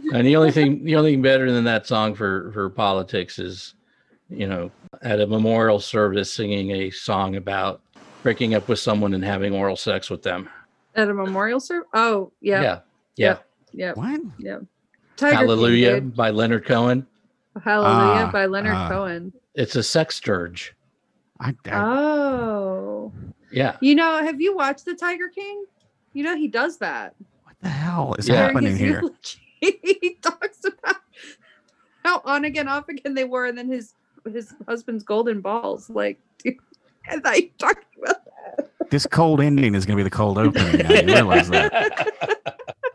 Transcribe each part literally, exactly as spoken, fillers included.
And the only thing, the only thing better than that song for for politics is, you know, at a memorial service singing a song about breaking up with someone and having oral sex with them. At a memorial service? Oh, yeah. Yeah. Yeah. Yeah. What? Yeah. Tiger Hallelujah King, by Leonard Cohen. Hallelujah Ah, by Leonard ah. Cohen. It's a sex dirge. I, I, Oh. Yeah. You know, have you watched The Tiger King? You know, he does that. what the hell is Yeah. happening During his here? eulogy, he talks about how on again, off again they were, and then his his husband's golden balls. Like, dude, I thought you were talking about that. This cold ending is going to be the cold opening. Now. You realize that?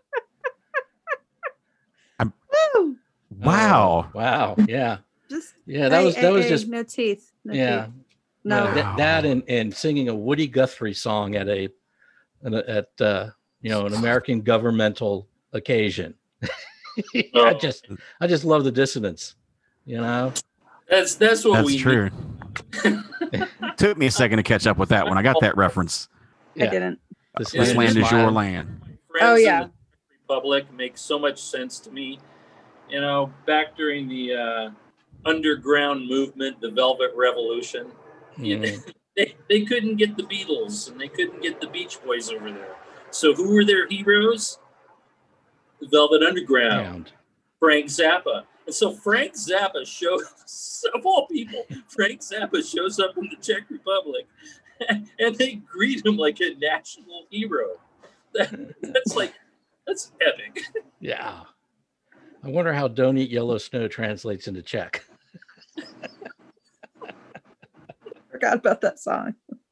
I'm, Woo! wow. Oh, wow. Yeah. Just Yeah. That hey, was that hey, was hey, just no teeth. No yeah. teeth. No. Yeah, that, that and, and singing a Woody Guthrie song at a, at uh, you know, an American governmental occasion. I just I just love the dissonance, you know. That's that's what That's we true. Took me a second to catch up with that one. I got that reference. Yeah. I didn't. This, This This land land is is your mine. land. Friends Oh, in yeah. the Republic makes so much sense to me. You know, back during the uh, underground movement, the Velvet Revolution, you know, Mhm. they, they couldn't get the Beatles and they couldn't get the Beach Boys over there. So who were their heroes? The Velvet Underground, Round. Frank Zappa. And so Frank Zappa shows, of all people, Frank Zappa shows up in the Czech Republic and they greet him like a national hero. That, that's like, that's epic. Yeah. I wonder how "Don't Eat Yellow Snow" translates into Czech. Forgot about that song.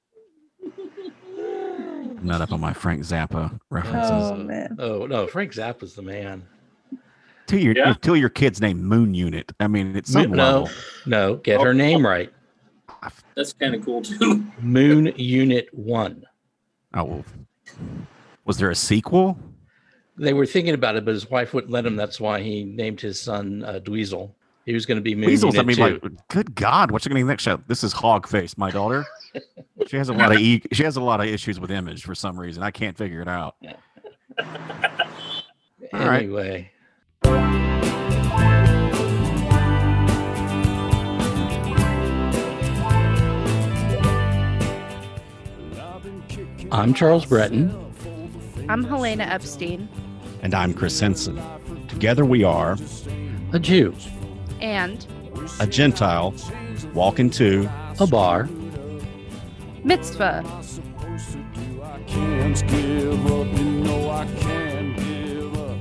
I'm not up on my Frank Zappa references. Oh, man. Oh no, Frank Zappa's the man. Till your Yeah. till your kid's name Moon Unit. I mean, it's some no, level. no, get her name right. That's kind of cool too. Moon Unit One. Oh, well. Was there a sequel? They were thinking about it, but his wife wouldn't let him. That's why he named his son uh, Dweezil. He was going to be Moon Weasels. Unit I mean, Two. like, good God, what's going to be next show? This is Hogface, my daughter. She has a lot of e- she has a lot of issues with image for some reason. I can't figure it out. All right. Anyway, I'm Charles Breton. I'm Helena Epstein. And I'm Chris Henson. Together we are A Jew, And a Gentile walking to a bar, Mitzvah. Can't give up, you know I can't give up.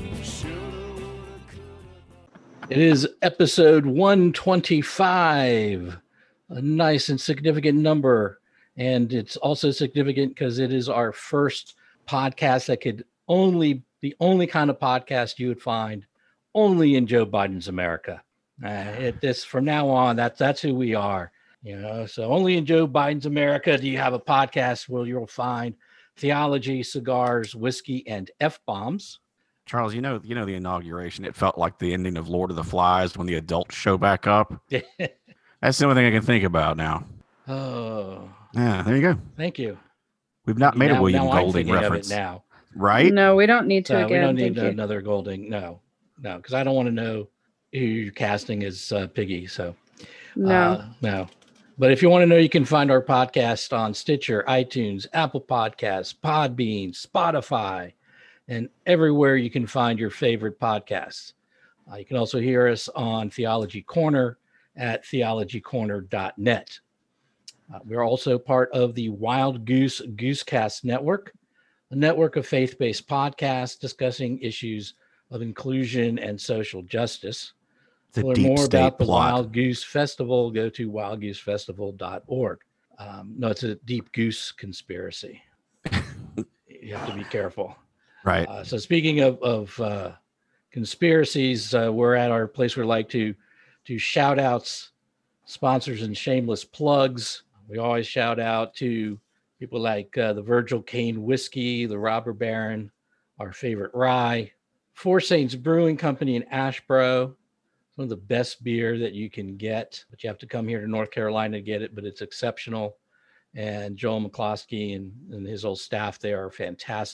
It is episode one twenty-five, a nice and significant number. And it's also significant because it is our first podcast that could only, the only kind of podcast you would find only in Joe Biden's America. Uh, it, this from now on, that's that's who we are. You know, so only in Joe Biden's America do you have a podcast where you'll find theology, cigars, whiskey, and F-bombs. Charles, you know, you know the inauguration. It felt like the ending of Lord of the Flies when the adults show back up. That's the only thing I can think about now. Oh, Yeah, there you go. thank you. We've not made Now- a William now I'm Golding thinking of it reference, now. right? No, we don't need to So again. we don't need Thank you. another Golding. No, no, because I don't want to know who you're casting as uh, Piggy. So No. uh, no. But if you want to know, you can find our podcast on Stitcher, iTunes, Apple Podcasts, Podbean, Spotify, and everywhere you can find your favorite podcasts. Uh, you can also hear us on Theology Corner at theology corner dot net. Uh, we're also part of the Wild Goose Goosecast Network, a network of faith-based podcasts discussing issues of inclusion and social justice. The To learn deep more state about the plot. Wild Goose Festival, go to wild goose festival dot org. Um, no, it's a deep goose conspiracy. You have to be careful. Right. Uh, so speaking of, of uh, conspiracies, uh, we're at our place where we like to do shout outs, sponsors, and shameless plugs. We always shout out to people like uh, the Virgil Cane Whiskey, the Robber Baron, our favorite rye, Four Saints Brewing Company in Ashboro, some of the best beer that you can get, but you have to come here to North Carolina to get it, but it's exceptional. And Joel McCloskey and, and his whole staff there are fantastic.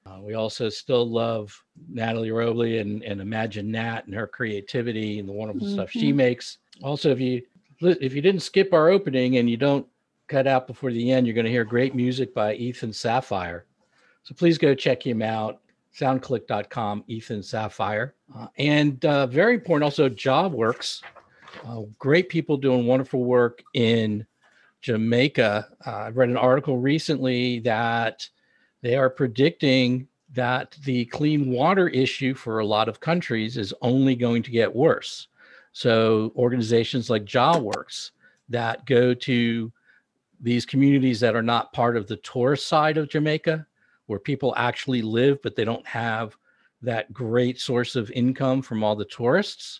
Uh, we also still love Natalie Robley and, and Imagine Nat and her creativity and the wonderful stuff she Mhm. makes. Also, if you if you didn't skip our opening and you don't cut out before the end, you're going to hear great music by Ethan Sapphire. So please go check him out. soundclick dot com, Ethan Sapphire. Uh, and uh, very important also, JawWorks. Uh, great people doing wonderful work in Jamaica. Uh, I read an article recently that they are predicting that the clean water issue for a lot of countries is only going to get worse. So organizations like JawWorks that go to these communities that are not part of the tourist side of Jamaica, where people actually live, but they don't have that great source of income from all the tourists.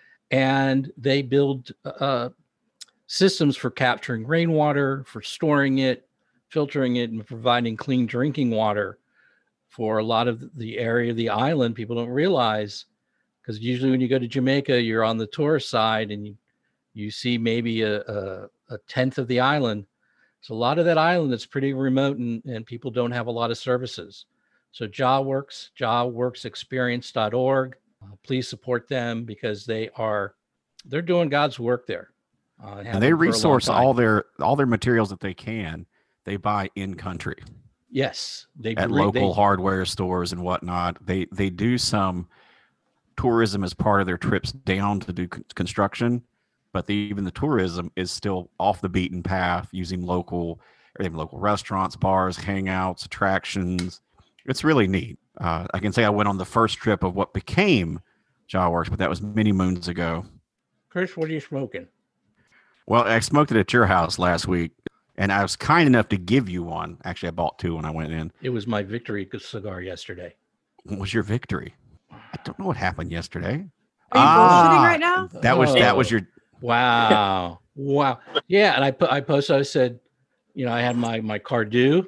And they build uh, systems for capturing rainwater, for storing it, filtering it, and providing clean drinking water for a lot of the area of the island. People don't realize, because usually when you go to Jamaica, you're on the tourist side and you, you see maybe a, a, a tenth of the island. So a lot of that island is pretty remote and, and people don't have a lot of services. So JawWorks, jawworks experience dot org. Uh, please support them because they are, they're doing God's work there. Uh, And they resource all their all their materials that they can. They buy in country. Yes, they at re- local they, hardware stores and whatnot. They they do some tourism as part of their trips down to do c- construction, but the, even the tourism is still off the beaten path, using local, or even local restaurants, bars, hangouts, attractions. It's really neat. Uh, I can say I went on the first trip of what became JawWorks, but that was many moons ago. Chris, what are you smoking? Well, I smoked it at your house last week, and I was kind enough to give you one. Actually, I bought two when I went in. It was my victory cigar yesterday. What was your victory? I don't know what happened yesterday. Are you Ah, bullshitting right now? That was that was Oh. your Wow. Wow. Yeah. And I put, I posted, I said, you know, I had my, my Cardew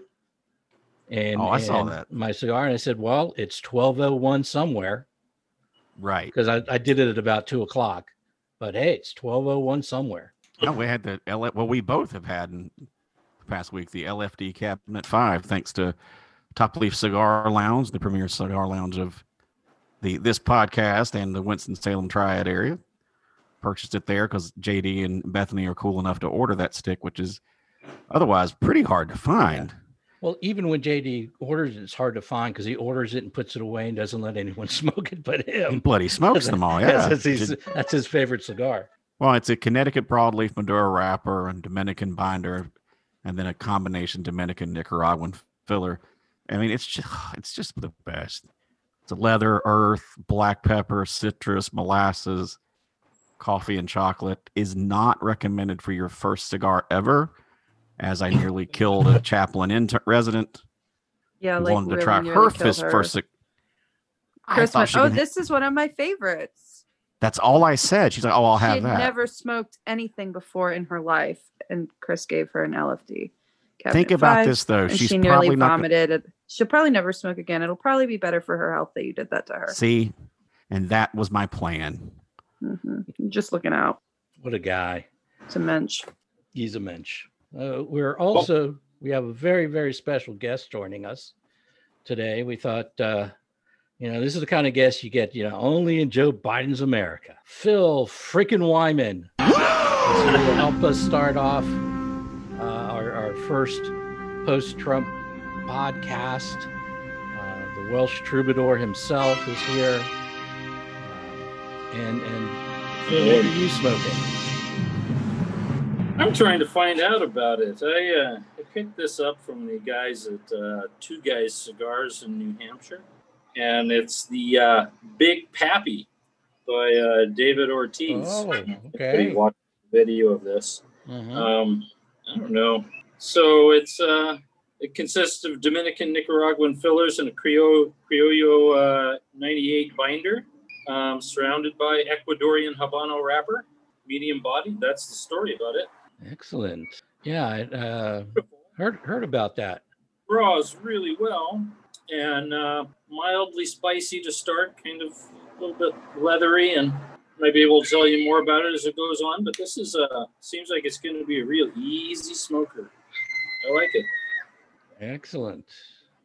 and, Oh, I saw and that. my cigar. And I said, well, it's twelve oh one somewhere right. because I, I did it at about two o'clock, but hey, it's twelve oh one somewhere. No, we had the L. Well, we both have had in the past week the L F D Cabinet Five, thanks to Top Leaf Cigar Lounge, the premier cigar lounge of the this podcast and the Winston-Salem Triad area. Purchased it there because J D and Bethany are cool enough to order that stick, which is otherwise pretty hard to find. Well, even when J D orders it, it's hard to find because he orders it and puts it away and doesn't let anyone smoke it but He him. bloody smokes them all. Yeah. that's, his, that's his favorite cigar. Well, it's a Connecticut broadleaf Maduro wrapper and Dominican binder, and then a combination Dominican Nicaraguan filler. I mean, it's just it's just the best. It's a leather, earth, black pepper, citrus, molasses, coffee, and chocolate. Is not recommended for your first cigar ever, as I nearly killed a Chaplain inter- resident Yeah, who like wanted to really try nearly her killed fis- her. first. Cig- I Chris thought went, she oh, could- this is one of my favorites. That's all I said. She's like, "Oh, I'll She have had that." never smoked anything before in her life, and Chris gave her an L F D. Cabinet Think about five, this though. and She's she nearly probably not. Gonna- vomited. She'll probably never smoke again. It'll probably be better for her health that you did that to her. See, and that was my plan. hmm Just looking out. What a guy. It's a mensch. He's a mensch. Uh, we're also, we have a very, very special guest joining us today. We thought, uh, you know, this is the kind of guest you get, you know, only in Joe Biden's America. Phil freaking Wyman is here to help us start off uh, our, our first post-Trump podcast. Uh, the Welsh troubadour himself is here. Um, and, and Phil, what are you smoking? I'm trying to find out about it. I, uh, I picked this up from the guys at uh, Two Guys Cigars in New Hampshire, and it's the uh, Big Pappy by uh, David Ortiz. Oh, Everybody okay. watch the video of this. Mhm. Um, I don't know. So it's uh, it consists of Dominican Nicaraguan fillers and a Criollo, Criollo uh, ninety-eight binder, um, surrounded by Ecuadorian Habano wrapper, medium body. That's the story about it. Excellent. Yeah, I uh, heard heard about that. Draws really well and uh, mildly spicy to start, kind of a little bit leathery, and might be able to tell you more about it as it goes on. But this is uh, seems like it's going to be a real easy smoker. I like it. Excellent.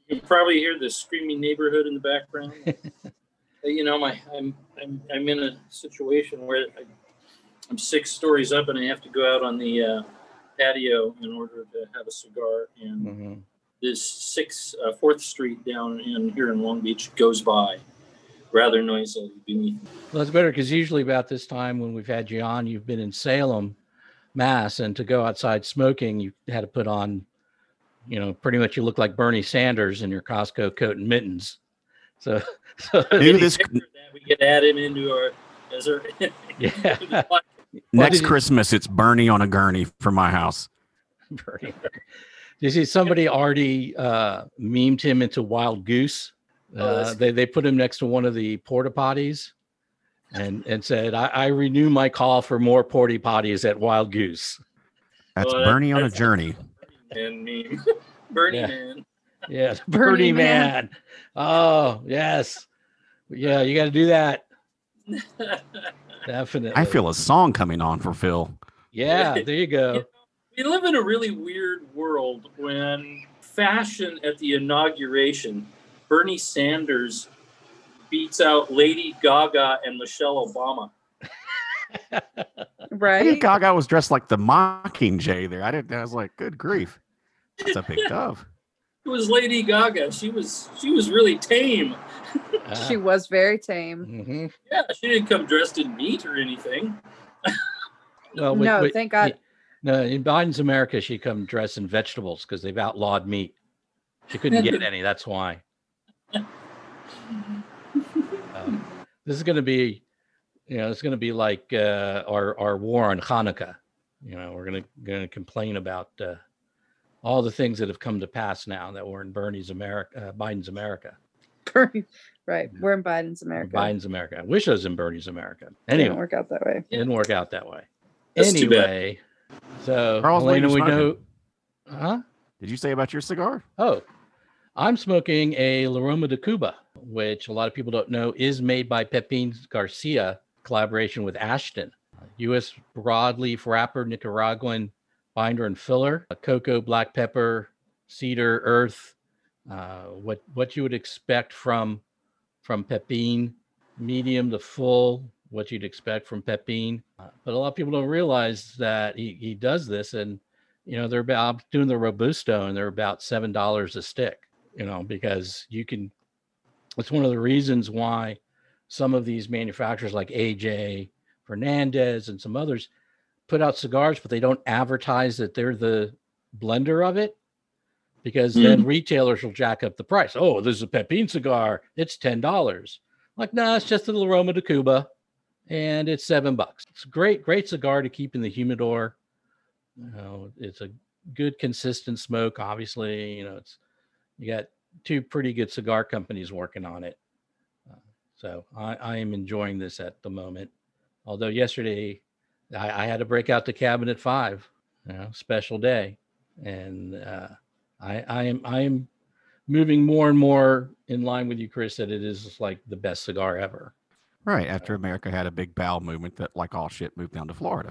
You can probably hear the screaming neighborhood in the background. You know, my I'm I'm I'm in a situation where I, I'm six stories up and I have to go out on the uh, patio in order to have a cigar. And Mm-hmm. this six uh, Fourth Street down in here in Long Beach goes by rather noisily beneath. Well, that's better because usually about this time when we've had you on, you've been in Salem, Mass, and to go outside smoking, you had to put on, you know, pretty much you look like Bernie Sanders in your Costco coat and mittens. So, so Do this That we could add him into our as our yeah. next did you- Christmas. It's Bernie on a gurney for my house. Bernie. You see, somebody already uh, memed him into Wild Goose. Oh, Uh, that's- they they put him next to one of the porta potties, and and said, I, "I renew my call for more porta potties at Wild Goose." That's Well, that- Bernie on a that's- journey. and meme. Bernie Yeah. Man. Yeah, the Bernie Birdie Man. Man. Oh yes, yeah, you got to do that. Definitely. I feel a song coming on for Phil. Yeah, there you go. We live in a really weird world when fashion at the inauguration, Bernie Sanders beats out Lady Gaga and Michelle Obama. I think Right? Gaga was dressed like the Mockingjay there. I didn't. I was like, good grief, that's a big dove. It was Lady Gaga. She was she was really tame. Uh, She was very tame. mhm. Yeah, she didn't come dressed in meat or anything. Well, with- No, with- thank God. No, in Biden's America, she come dressed in vegetables because they've outlawed meat. She couldn't get any. That's why. Um, this is going to be, you know, it's going to be like uh, our our war on Hanukkah. You know, we're going to going to complain about uh, all the things that have come to pass now that were in Bernie's America, uh, Biden's America, Bernie. Right. We're in Biden's America. Biden's America. I wish I was in Bernie's America. It didn't Anyway, work out that way. it didn't work out that way. That's too bad. Anyway, so Carl's Elena, lady we know, smoking. huh? Did you say about your cigar? Oh, I'm smoking a La Roma de Cuba, which a lot of people don't know is made by Pepin Garcia, collaboration with Ashton, U S broadleaf wrapper, Nicaraguan binder and filler, a cocoa, black pepper, cedar, earth, uh, what what you would expect from from Pepin, medium to full, what you'd expect from Pepin. Uh, but a lot of people don't realize that he, he does this, and you know they're about doing the Robusto, and they're about seven dollars a stick. You know, because you can. It's one of the reasons why some of these manufacturers like A J Fernandez and some others put out cigars, but they don't advertise that they're the blender of it, because then retailers will jack up the price. Oh, this is a Pepin cigar. It's ten dollars. Like, no, nah, it's just a little Roma de Cuba, and it's seven bucks. It's a great, great cigar to keep in the humidor. You know, it's a good, consistent smoke. Obviously, you know, it's you got two pretty good cigar companies working on it. Uh, so I, I am enjoying this at the moment. Although yesterday I, I had to break out the cabinet five, you know, special day, and uh, I, I am I am moving more and more in line with you, Chris, that it is like the best cigar ever. Right after America had a big bowel movement that, like all shit, moved down to Florida.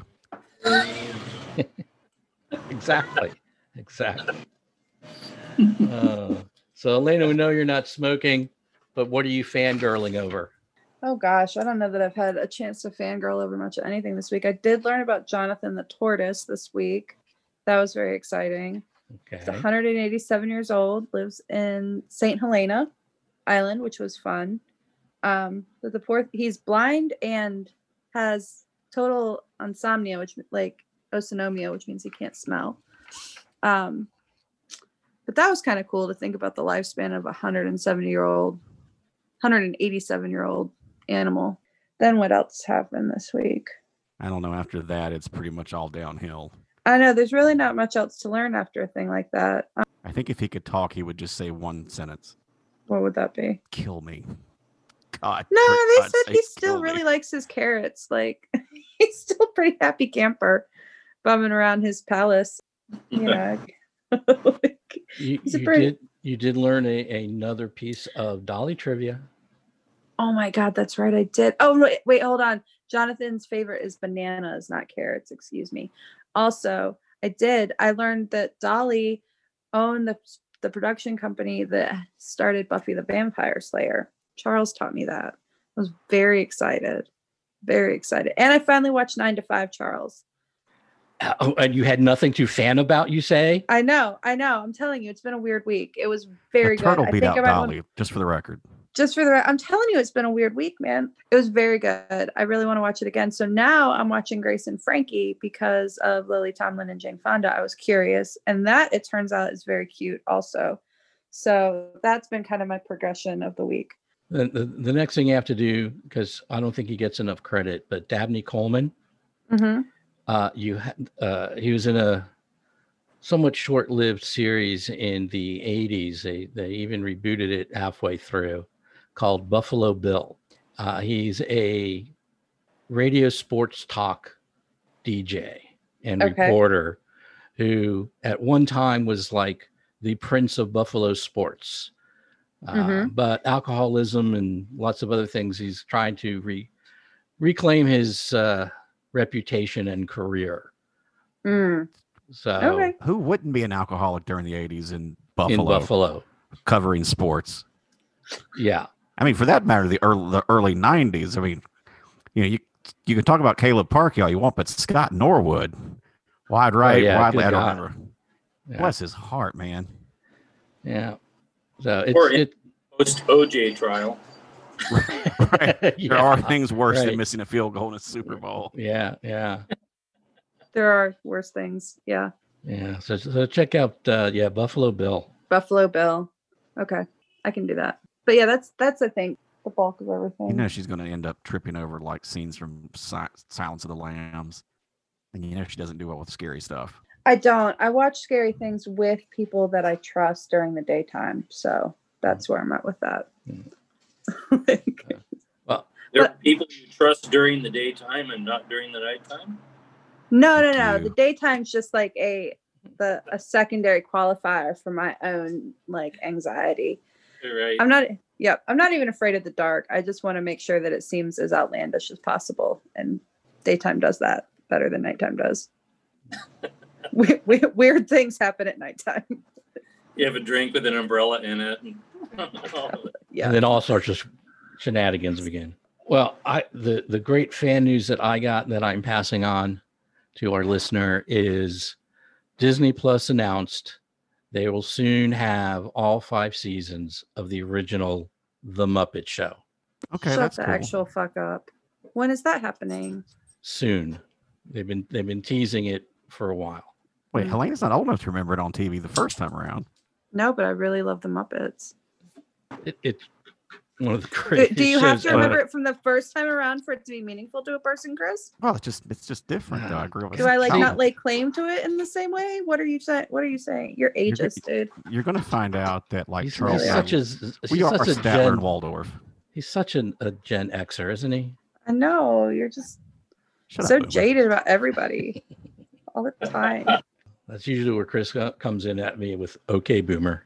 Exactly, exactly. Uh, so Elena, we know you're not smoking, but what are you fangirling over? Oh gosh, I don't know that I've had a chance to fangirl over much of anything this week. I did learn about Jonathan the Tortoise this week. That was very exciting. He's Okay. one hundred eighty-seven years old, lives in Saint Helena Island, which was fun. Um, but the poor, he's blind and has total insomnia, which like osonomia, which means he can't smell. Um, but that was kind of cool to think about the lifespan of a one hundred seventy year old, one hundred eighty-seven year old animal. Then what else happened this week? I don't know. After that, it's pretty much all downhill. I know there's really not much else to learn after a thing like that. Um, I think if he could talk, he would just say one sentence: what would that be? "Kill me." God. No, for they God's said he sake, still kill me. really likes his carrots. Like he's still a pretty happy camper, bumming around his palace. You know, like, You, He's a you pretty- did you did learn a, another piece of Dolly trivia. oh my God, that's right, I did. Oh wait, wait, hold on. Jonathan's favorite is bananas, not carrots. Excuse me. Also, I did. I learned that Dolly owned the the production company that started Buffy the Vampire Slayer. Charles taught me that. I was very excited. Very excited. And I finally watched Nine to Five, Charles. Oh, and you had nothing to fan about, you say? I know, I know. I'm telling you, it's been a weird week. It was very the turtle good. beat I think out about Dolly, just for the record. just for the I'm telling you, it's been a weird week, man. It was very good. I really want to watch it again. So now I'm watching Grace and Frankie because of Lily Tomlin and Jane Fonda. I was curious, and that, it turns out, is very cute also. So that's been kind of my progression of the week. The, the, the next thing you have to do, because I don't think he gets enough credit, but Dabney Coleman, Mm-hmm. uh, you ha- uh, he was in a somewhat short-lived series in the eighties. They they even rebooted it halfway through, called Buffalo Bill. Uh, he's a radio sports talk D J and Okay. reporter who at one time was like the prince of Buffalo sports. Uh, Mhm. But alcoholism and lots of other things, he's trying to re- reclaim his uh, reputation and career. Mm. So Okay. Who wouldn't be an alcoholic during the eighties in Buffalo, in Buffalo, covering sports? yeah. I mean, for that matter, the early, the early nineties. I mean, you know, you you can talk about Caleb Parkey all you want, but Scott Norwood, wide right, yeah, wide good left. I don't God. remember. Yeah. Bless his heart, man. Yeah. So Or it's in- it, Post O J trial. Right. There yeah, are things worse right. than missing a field goal in a Super Bowl. Yeah, yeah, There are worse things. Yeah. yeah. So, so check out uh, yeah, Buffalo Bill. Buffalo Bill. Okay. I can do that. But yeah, that's that's I think the bulk of everything. You know she's going to end up tripping over like scenes from Si- Silence of the Lambs, and you know she doesn't do well with scary stuff. I don't. I watch scary things with people that I trust during the daytime. So that's where I'm at with that. Like, Well, There are But- people you trust during the daytime and not during the nighttime. no, no, Thank no. you. The daytime's just like a the a secondary qualifier for my own like anxiety. You're right. I'm not yep, I'm not even afraid of the dark. I just want to make sure that it seems as outlandish as possible. And daytime does that better than nighttime does. we, we, weird things happen at nighttime. You have a drink with an umbrella in it. And Yeah. and then all sorts of shenanigans begin. Well, I the the great fan news that I got that I'm passing on to our listener is Disney Plus announced they will soon have all five seasons of the original The Muppet Show. Okay, Shut that's the cool. actual fuck up. When is that happening? Soon. They've been they've been teasing it for a while. Wait, Mm. Helena's not old enough to remember it on T V the first time around. No, but I really love the Muppets. It, it's one of the Do, greatest do you have shows to ever. remember it from the first time around for it to be meaningful to a person, Chris? Well, it's just it's just different though. I grew up. as Do a I like child. not lay claim to it in the same way? What are you saying? What are you saying? You're ageist, dude. You're going to find out that like He's, Charles, he's Yeah. such a we he's are such a Statler Gen, and Waldorf. he's such an, a Gen Xer, isn't he? I know you're just Shut so up, Boomer. jaded about everybody all the time. That's usually where Chris co- comes in at me with "Okay, Boomer."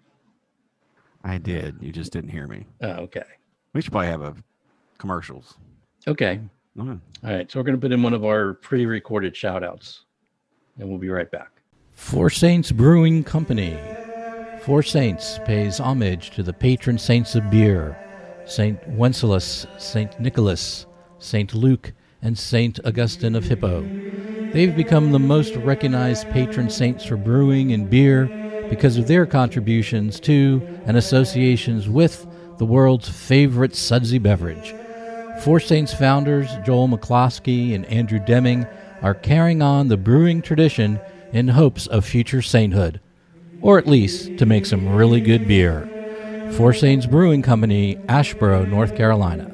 I did. You just didn't hear me. Oh, okay, We should probably have a commercials. okay. Mm. All right, so we're going to put in one of our pre-recorded shout-outs, and we'll be right back. Four Saints Brewing Company. Four Saints pays homage to the patron saints of beer, Saint Wenceslas, Saint Nicholas, Saint Luke, and Saint Augustine of Hippo. They've become the most recognized patron saints for brewing and beer because of their contributions to and associations with the world's favorite sudsy beverage. Four Saints founders Joel McCloskey and Andrew Deming are carrying on the brewing tradition in hopes of future sainthood, or at least to make some really good beer. Four Saints Brewing Company, Asheboro, North Carolina.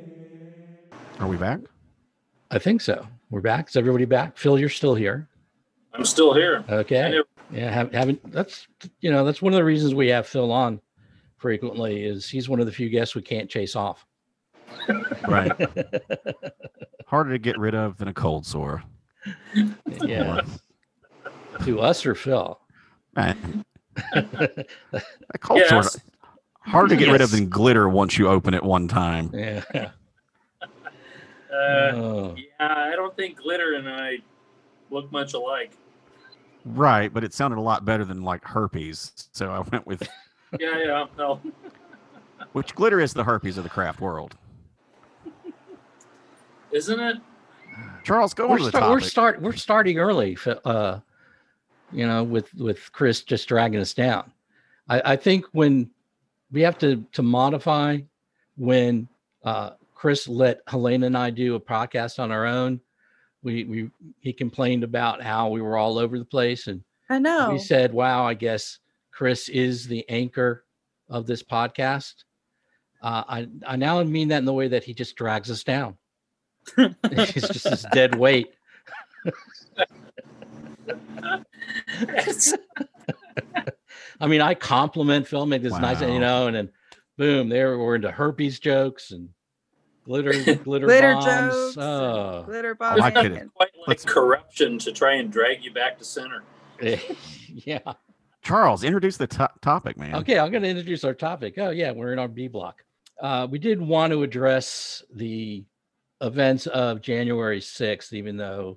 Are we back? I think so. We're back. Is everybody back? Phil, you're still here. I'm still here. I Okay. never- Yeah, have, haven't. That's you know that's one of the reasons we have Phil on frequently is he's one of the few guests we can't chase off. Right. Harder to get rid of than a cold sore. Yeah. To us or Phil? Man, a cold Yes. sore hard to get rid of Yes. than glitter once you open it one time. Yeah. Uh, Oh. yeah, I don't think Glitter and I look much alike. Right, but it sounded a lot better than like herpes. So I went with Yeah, yeah, no. which glitter is the herpes of the craft world. Isn't it? Charles, go We're, on to the start, we're topic. start we're starting early, uh, you know, with with Chris just dragging us down. I, I think when we have to to modify when uh, Chris let Helena and I do a podcast on our own. We we he complained about how we were all over the place, and I know. we said, "Wow, I guess Chris is the anchor of this podcast." Uh, I I now mean that in the way that he just drags us down. He's just this dead weight. It's- I mean, I compliment Phil, make this nice, Wow. you know, and then boom, there we're into herpes jokes and glitter glitter, Glitter bombs. jokes, and Oh. glitter I like bombing. it. and- quite like Let's- corruption to try and drag you back to center. Yeah. Charles, introduce the to- topic, man. Okay, I'm going to introduce our topic. Oh, yeah, we're in our B block. Uh, we did want to address the events of January sixth, even though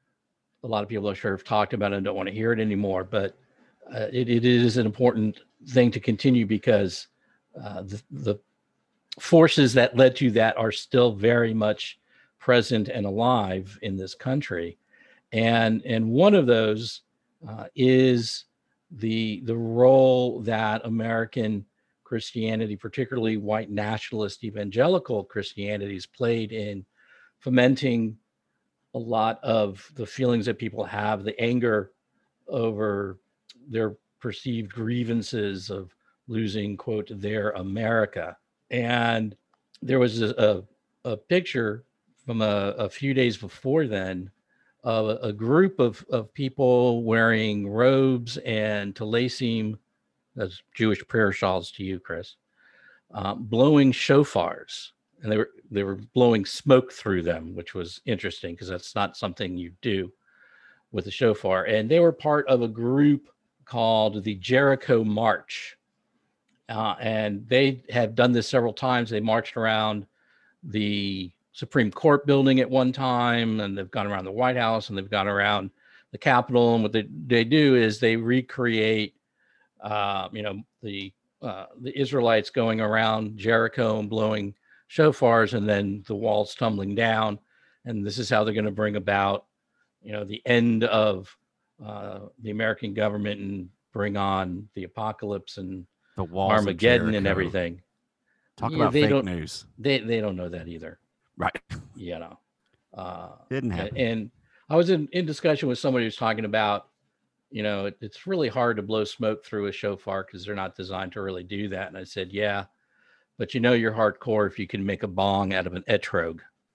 a lot of people are sure have talked about it and don't want to hear it anymore. But uh, it, it is an important thing to continue because uh, the, the forces that led to that are still very much present and alive in this country. And, and one of those uh, is the the role that American Christianity, particularly white nationalist evangelical Christianity, has played in fomenting a lot of the feelings that people have, the anger over their perceived grievances of losing, quote, their America. And there was a, a, a picture from a, a few days before then of a, a group of, of people wearing robes and tlasim, that's Jewish prayer shawls to you, Chris, uh, blowing shofars. And they were they were blowing smoke through them, which was interesting because that's not something you do with a shofar. And they were part of a group called the Jericho March. Uh, and they have done this several times. They marched around the Supreme Court building at one time, and they've gone around the White House, and they've gone around the Capitol. And what they, they do is they recreate, uh, you know, the uh, the Israelites going around Jericho and blowing shofars, and then the walls tumbling down. And this is how they're going to bring about, you know, the end of uh, the American government and bring on the apocalypse and The walls of Armageddon and Jericho. everything. Talk Yeah, about they fake don't- news. They they don't know that either, Right. you know. Uh, Didn't and, happen. and I was in, in discussion with somebody who's talking about, you know, it, it's really hard to blow smoke through a shofar because they're not designed to really do that. And I said, yeah, but you know, you're hardcore if you can make a bong out of an etrog.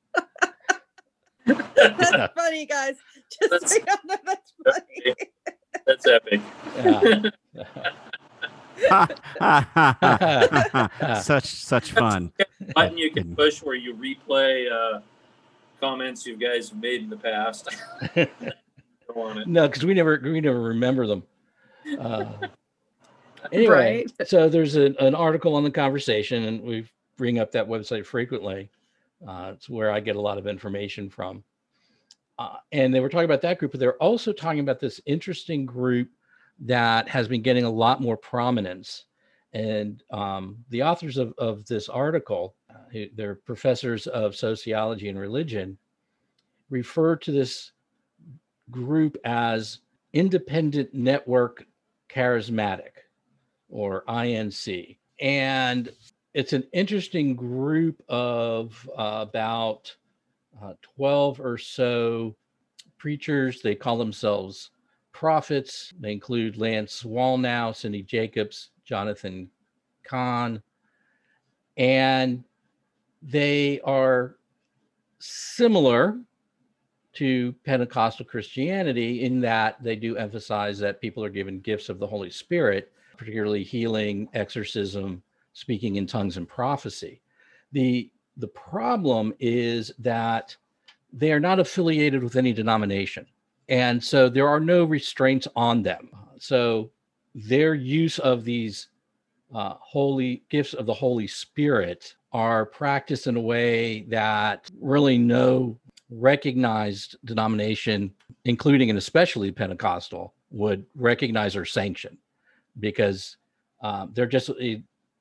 That's funny, guys. Just That's- so you know, that's funny. That's epic. Yeah. such such fun. Button you can push where you replay uh, comments you guys have made in the past. Don't want it. No, because we never we never remember them. Uh, anyway, Right. so there's a, an article on the conversation, and we bring up that website frequently. Uh, it's where I get a lot of information from. Uh, and they were talking about that group, but they're also talking about this interesting group that has been getting a lot more prominence. And um, the authors of, of this article, uh, who- they're professors of sociology and religion, refer to this group as Independent Network Charismatic, or I N C. And it's an interesting group of uh, about uh, twelve or so preachers. They call themselves prophets. They include Lance Wallnau, Cindy Jacobs, Jonathan Kahn, and they are similar to Pentecostal Christianity in that they do emphasize that people are given gifts of the Holy Spirit, particularly healing, exorcism, speaking in tongues, and prophecy. The, the problem is that they are not affiliated with any denomination. And so there are no restraints on them. So their use of these uh, holy gifts of the Holy Spirit are practiced in a way that really no recognized denomination, including and especially Pentecostal, would recognize or sanction, because um, they're just a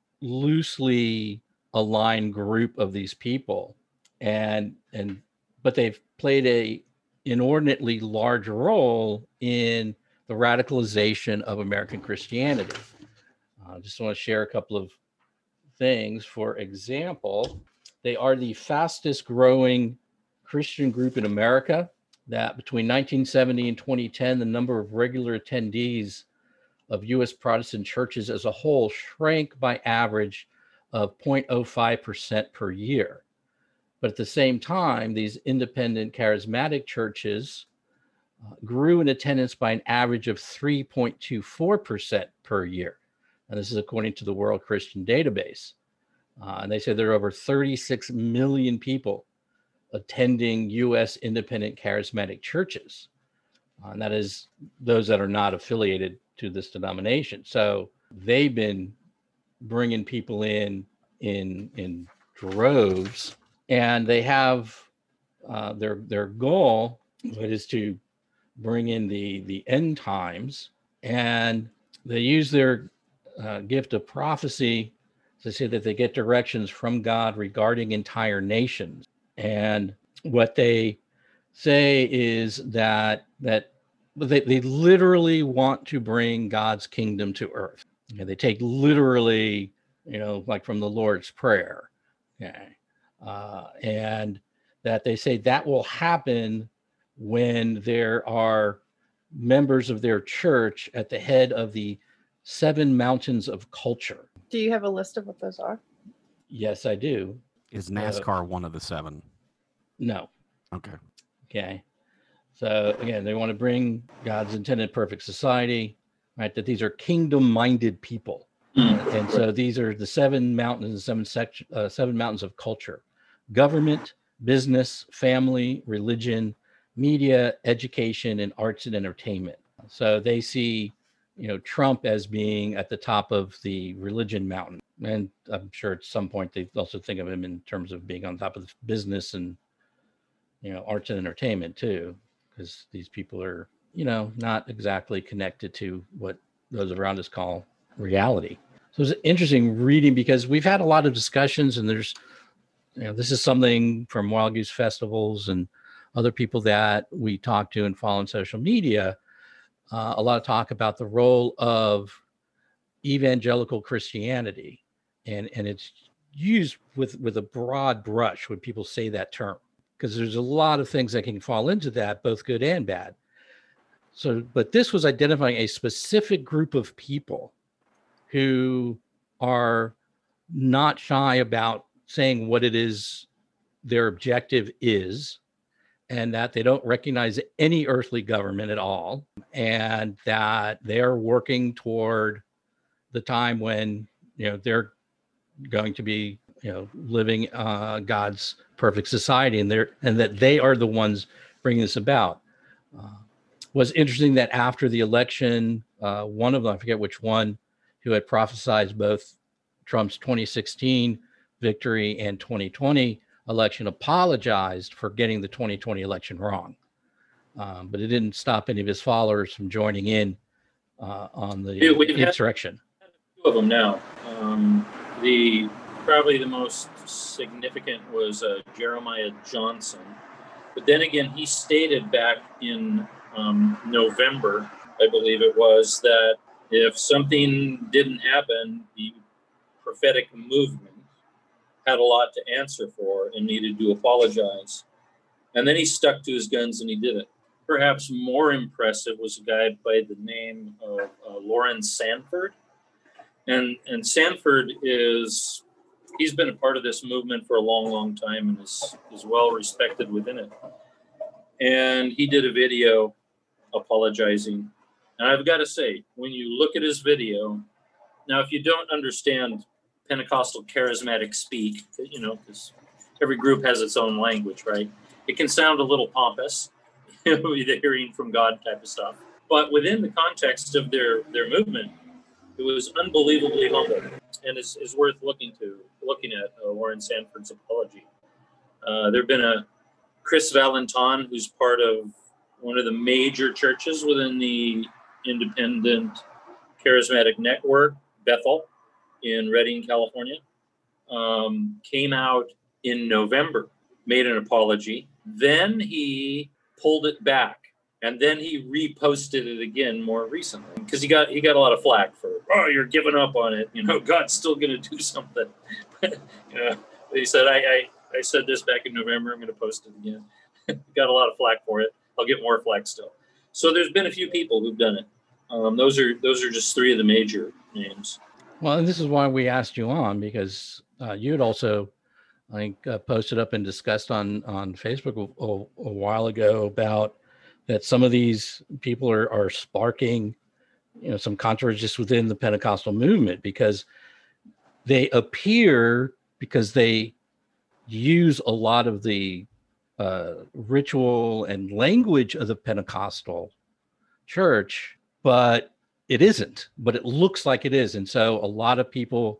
loosely aligned group of these people, and and but they've played a inordinately large role in the radicalization of American Christianity. I uh, just want to share a couple of things. For example, they are the fastest growing Christian group in America. That between nineteen seventy and twenty ten, the number of regular attendees of U S Protestant churches as a whole shrank by average of zero point zero five percent per year. But at the same time, these independent charismatic churches uh, grew in attendance by an average of three point two four percent per year. And this is according to the World Christian Database. Uh, and they say there are over thirty-six million people attending U S independent charismatic churches. Uh, and that is those that are not affiliated to this denomination. So they've been bringing people in in in droves, and they have uh, their their goal, which is to bring in the the end times, and they use their uh, gift of prophecy to say that they get directions from God regarding entire nations. And what they say is that that they, they literally want to bring God's kingdom to earth. And they take literally, you know, like from the Lord's Prayer. Okay. Uh, and that they say that will happen when there are members of their church at the head of the seven mountains of culture. Do you have a list of what those are? Yes, I do. Is NASCAR uh, one of the seven? No. Okay. Okay. So again, they want to bring God's intended perfect society, right? That these are kingdom-minded people. Mm. And so these are the seven mountains, seven section, uh, seven mountains of culture: government, business, family, religion, media, education, and arts and entertainment. So they see, you know, Trump as being at the top of the religion mountain. And I'm sure at some point they also think of him in terms of being on top of the business and, you know, arts and entertainment too, because these people are, you know, not exactly connected to what those around us call reality. So it's interesting reading, because we've had a lot of discussions, and there's, you know, this is something from Wild Goose festivals and other people that we talk to and follow on social media. Uh, a lot of talk about the role of evangelical Christianity, and and it's used with with a broad brush when people say that term, because there's a lot of things that can fall into that, both good and bad. So, but this was identifying a specific group of people who are not shy about saying what it is their objective is, and that they don't recognize any earthly government at all, and that they're working toward the time when, you know, they're going to be, you know, living uh, God's perfect society, and they're and that they are the ones bringing this about. Uh, was interesting that after the election, uh, one of them, I forget which one, who had prophesied both Trump's twenty sixteen victory and twenty twenty election, apologized for getting the twenty twenty election wrong. Um, but it didn't stop any of his followers from joining in uh, on the yeah, we've insurrection. Had two of them now. Um, the probably the most significant was uh, Jeremiah Johnson. But then again, he stated back in um, November, I believe it was, that if something didn't happen, the prophetic movement had a lot to answer for and needed to apologize. And then he stuck to his guns and he did it. Perhaps more impressive was a guy by the name of uh, Lawrence Sanford. And, and Sanford is, he's been a part of this movement for a long, long time and is, is well respected within it. And he did a video apologizing. And I've got to say, when you look at his video, now if you don't understand Pentecostal charismatic speak, you know, because every group has its own language, right? It can sound a little pompous, the hearing from God type of stuff. But within the context of their, their movement, it was unbelievably humble, and is is worth looking to looking at uh, Warren Sanford's apology. Uh, there have been a Chris Valentin, who's part of one of the major churches within the independent charismatic network, Bethel, in Redding, California, um, came out in November, made an apology. Then he pulled it back, and then he reposted it again more recently because he got he got a lot of flack for, oh, you're giving up on it. You know, God's still going to do something. you know, he said, I, I I said this back in November. I'm going to post it again. Got a lot of flack for it. I'll get more flack still. So there's been a few people who've done it. Um, those are those are just three of the major names. Well, and this is why we asked you on, because uh, you had also, I think, uh, posted up and discussed on on Facebook a, a, a while ago about that some of these people are are sparking, you know, some controversy just within the Pentecostal movement because they appear because they use a lot of the uh, ritual and language of the Pentecostal church, but it isn't, but it looks like it is. And so a lot of people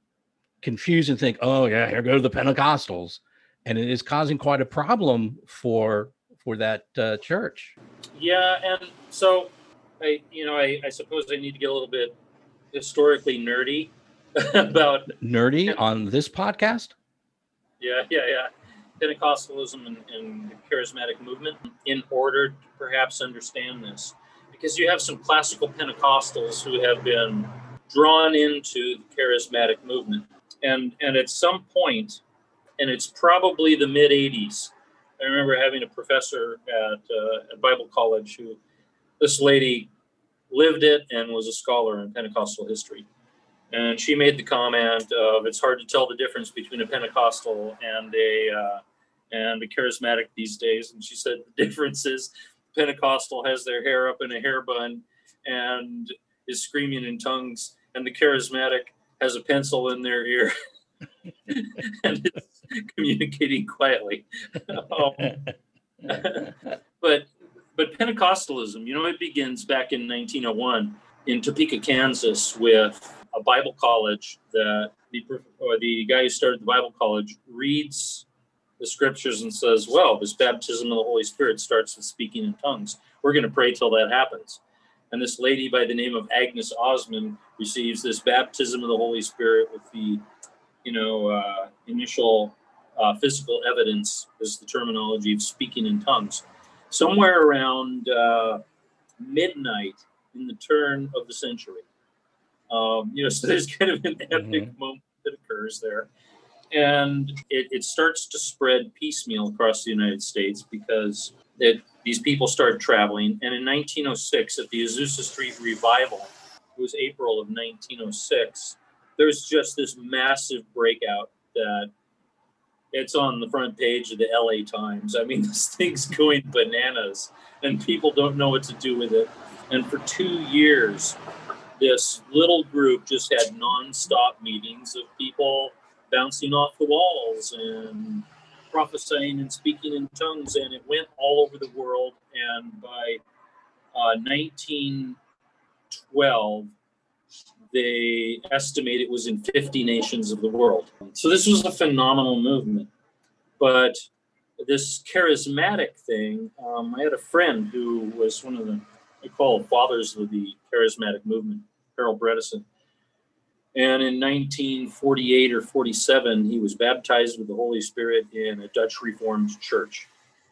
confuse and think, oh yeah, here go the Pentecostals. And it is causing quite a problem for, for that uh, church. Yeah. And so I, you know, I, I suppose I need to get a little bit historically nerdy about nerdy on this podcast. Yeah, yeah, yeah. Pentecostalism and, and the charismatic movement in order to perhaps understand this. Because you have some classical Pentecostals who have been drawn into the charismatic movement. And and at some point, and it's probably the mid eighties, I remember having a professor at, uh, at Bible College who, this lady lived it and was a scholar in Pentecostal history. And she made the comment of it's hard to tell the difference between a Pentecostal and a uh, and a charismatic these days. And she said the difference is Pentecostal has their hair up in a hair bun and is screaming in tongues, and the charismatic has a pencil in their ear and is communicating quietly. um, but but Pentecostalism, you know, it begins back in nineteen oh one in Topeka, Kansas, with a Bible college that the or the guy who started the Bible college reads the scriptures and says, well, this baptism of the Holy Spirit starts with speaking in tongues. We're going to pray till that happens. And this lady by the name of Agnes Osmond receives this baptism of the Holy Spirit with the, you know, uh, initial uh, physical evidence is the terminology of speaking in tongues. Somewhere around uh, midnight in the turn of the century. Um, you know, so there's kind of an epic mm-hmm. moment that occurs there. And it, it starts to spread piecemeal across the United States because it, these people started traveling. And in nineteen oh six, at the Azusa Street Revival, it was April of nineteen oh six, there's just this massive breakout that it's on the front page of the L A Times. I mean, this thing's going bananas and people don't know what to do with it. And for two years, this little group just had nonstop meetings of people bouncing off the walls and prophesying and speaking in tongues, and it went all over the world. And by uh, nineteen twelve, they estimate it was in fifty nations of the world. So this was a phenomenal movement. But this charismatic thing, um, I had a friend who was one of the, I call fathers of the charismatic movement, Harold Bredesen. And in nineteen forty-eight or forty-seven, he was baptized with the Holy Spirit in a Dutch Reformed church.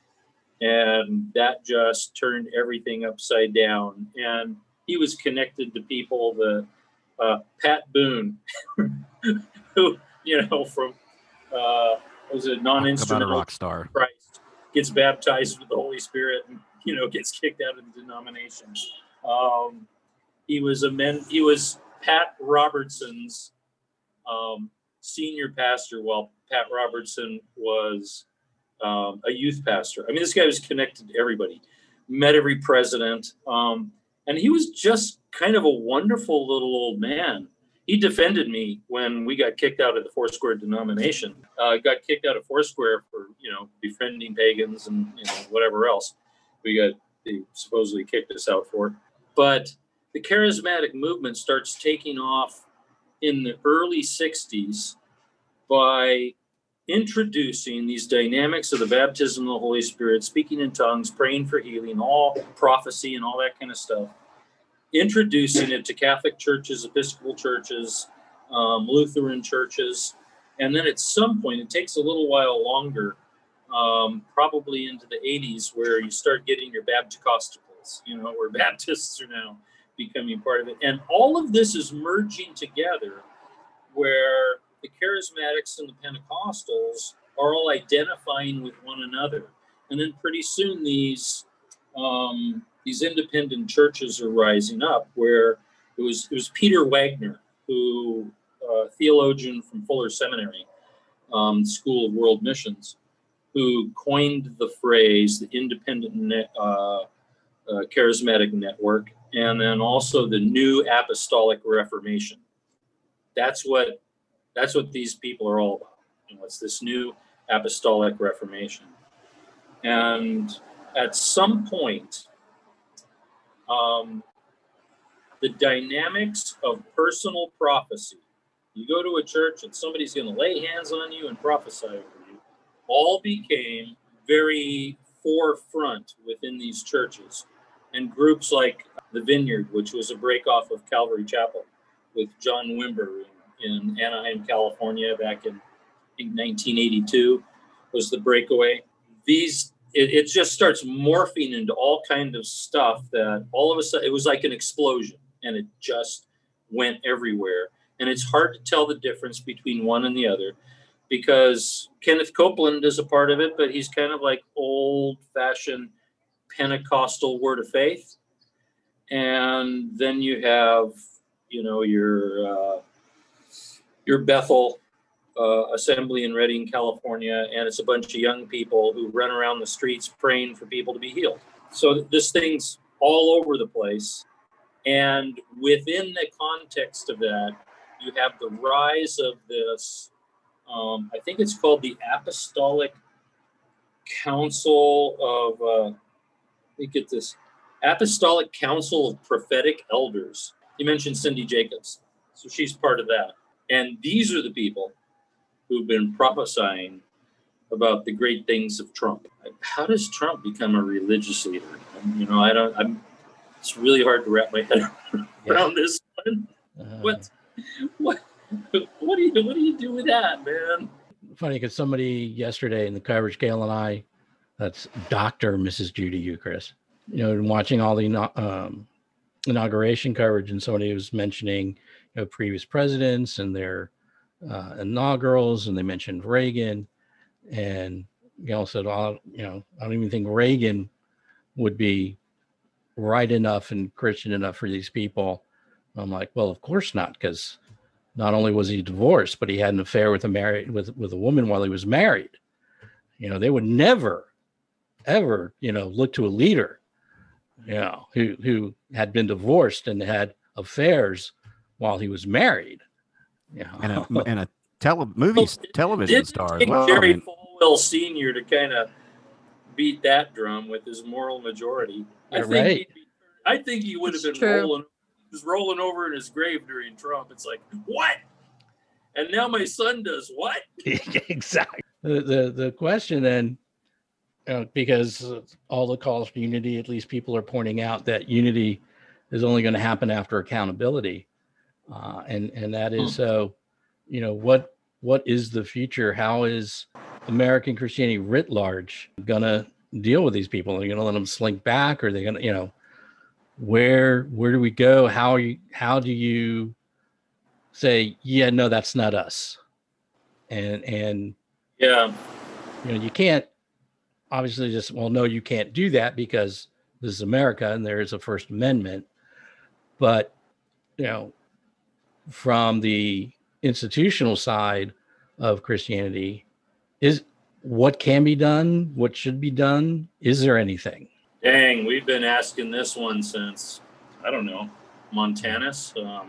And that just turned everything upside down. And he was connected to people that, uh, Pat Boone, who, you know, from, uh, was a non-instrumental rock star, Christ, gets baptized with the Holy Spirit and, you know, gets kicked out of the denomination. Um, he was a men, he was Pat Robertson's um, senior pastor while Pat Robertson was um, a youth pastor. I mean, this guy was connected to everybody, met every president, um, and he was just kind of a wonderful little old man. He defended me when we got kicked out of the Foursquare denomination. Uh, got kicked out of Foursquare for, you know, befriending pagans and, you know, whatever else we got, they supposedly kicked us out for. But the charismatic movement starts taking off in the early sixties by introducing these dynamics of the baptism of the Holy Spirit, speaking in tongues, praying for healing, all prophecy and all that kind of stuff. introducing it to Catholic churches, Episcopal churches, um, Lutheran churches. And then at some point, it takes a little while longer, um, probably into the eighties, where you start getting your Bapticostals, you know, where Baptists are now becoming part of it. And all of this is merging together where the Charismatics and the Pentecostals are all identifying with one another. And then pretty soon these um, these independent churches are rising up, where it was it was Peter Wagner, who uh, theologian from Fuller Seminary, um, School of World Missions, who coined the phrase the independent net, uh, uh, charismatic network, and then also the New Apostolic Reformation. That's what that's what these people are all about. You know, it's this New Apostolic Reformation. And at some point, um, the dynamics of personal prophecy, you go to a church and somebody's going to lay hands on you and prophesy over you, all became very forefront within these churches. And groups like the Vineyard, which was a break off of Calvary Chapel with John Wimber in, in Anaheim, California, back in, in nineteen eighty-two, was the breakaway. These it, it just starts morphing into all kind of stuff that all of a sudden, it was like an explosion, and it just went everywhere. And it's hard to tell the difference between one and the other, because Kenneth Copeland is a part of it, but he's kind of like old-fashioned Pentecostal Word of Faith. And then you have, you know, your uh, your Bethel uh, Assembly in Redding, California, and it's a bunch of young people who run around the streets praying for people to be healed. So this thing's all over the place. And within the context of that, you have the rise of this, um, I think it's called the Apostolic Council of, uh, let me get this, Apostolic Council of Prophetic Elders. You mentioned Cindy Jacobs, so she's part of that. And these are the people who've been prophesying about the great things of Trump. How does Trump become a religious leader? You know, I don't, I'm, it's really hard to wrap my head around yeah. this one. Uh, what, what, what do you, what do you do with that, man? Funny, because somebody yesterday in the coverage, Gail and I, that's Doctor Missus Judy Eucharist, you know, and watching all the um, inauguration coverage, and somebody was mentioning, you know, previous presidents and their uh, inaugurals, and they mentioned Reagan, and Gail said, "Oh, you know, I don't even think Reagan would be right enough and Christian enough for these people." I'm like, well, of course not, because not only was he divorced, but he had an affair with a married with with a woman while he was married. You know, they would never, ever, you know, look to a leader, you know, who who had been divorced and had affairs while he was married. You know, and a and a tele movie television Did star. Take As well. Jerry I mean, Falwell Senior to kind of beat that drum with his moral majority. I Yeah, think right. he'd be, I think he would have been It's true. rolling. He was rolling over in his grave during Trump. It's like, what? And now my son does what? Exactly. The, the the question then, uh, because all the calls for unity, at least people are pointing out that unity is only going to happen after accountability, uh, and and that is Hmm. so. You know, what what is the future? How is American Christianity writ large gonna deal with these people? Are they going to let them slink back? Or are they going to, you know, where where do we go? How are you? How do you say, yeah, no, that's not us? And and Yeah. you know, you can't obviously just, well, no, you can't do that because this is America and there is a First Amendment. But, you know, from the institutional side of Christianity, is what can be done, what should be done? Is there anything? Dang, we've been asking this one since, I don't know, Montanus. Um,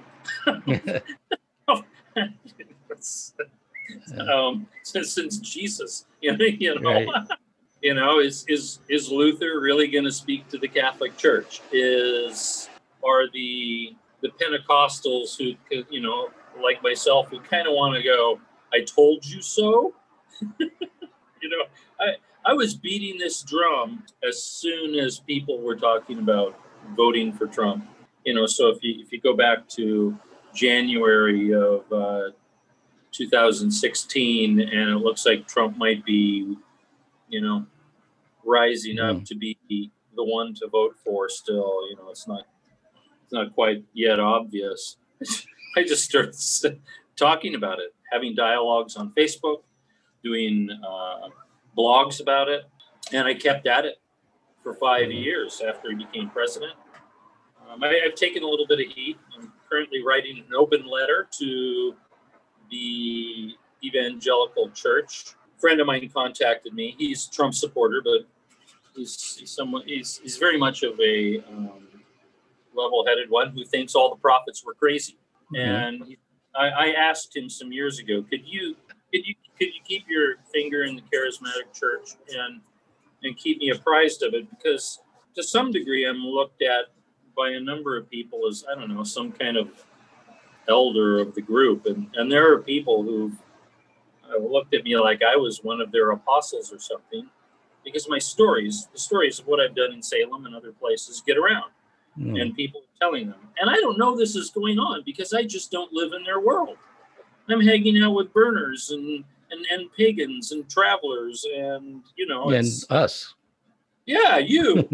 um, since, since Jesus, you know, you know, Right. you know, is is is Luther really going to speak to the Catholic Church? Is are the the Pentecostals who, you know, like myself, who kind of want to go, I told you so? You know, I I was beating this drum as soon as people were talking about voting for Trump. you know, so if you if you go back to January of uh, two thousand sixteen, and it looks like Trump might be, you know, rising up Mm. to be the one to vote for. Still, you know, it's not it's not quite yet obvious. I just started s- talking about it, having dialogues on Facebook, doing uh, blogs about it, and I kept at it for five years after he became president. Um, I, I've taken a little bit of heat. I'm currently writing an open letter to the Evangelical Church. A friend of mine contacted me. He's a Trump supporter, but he's he's someone he's he's very much of a um, level-headed one who thinks all the prophets were crazy. Mhm. And he, I, I asked him some years ago, could you could you could you keep your finger in the charismatic church and and keep me apprised of it? Because to some degree, I'm looked at by a number of people as, I don't know, some kind of elder of the group, and and there are people who've uh, looked at me like I was one of their apostles or something, because my stories, the stories of what I've done in Salem and other places, get around. Mm. And people are telling them. And I don't know this is going on because I just don't live in their world. I'm hanging out with burners and and, and pagans and travelers and, you know, And it's, us. yeah, you.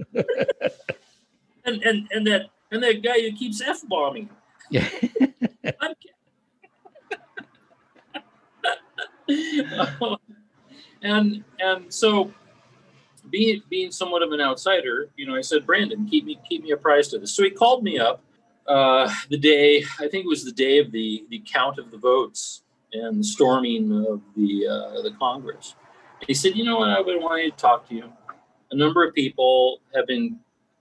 and, and and that and that guy who keeps F-bombing. Yeah. I'm and and so being being somewhat of an outsider, you know, I said, Brandon, keep me keep me apprised of this. So he called me up uh, the day, I think it was the day of the the count of the votes and the storming of the uh, the Congress. He said, you know what, I would want to talk to you. A number of people have been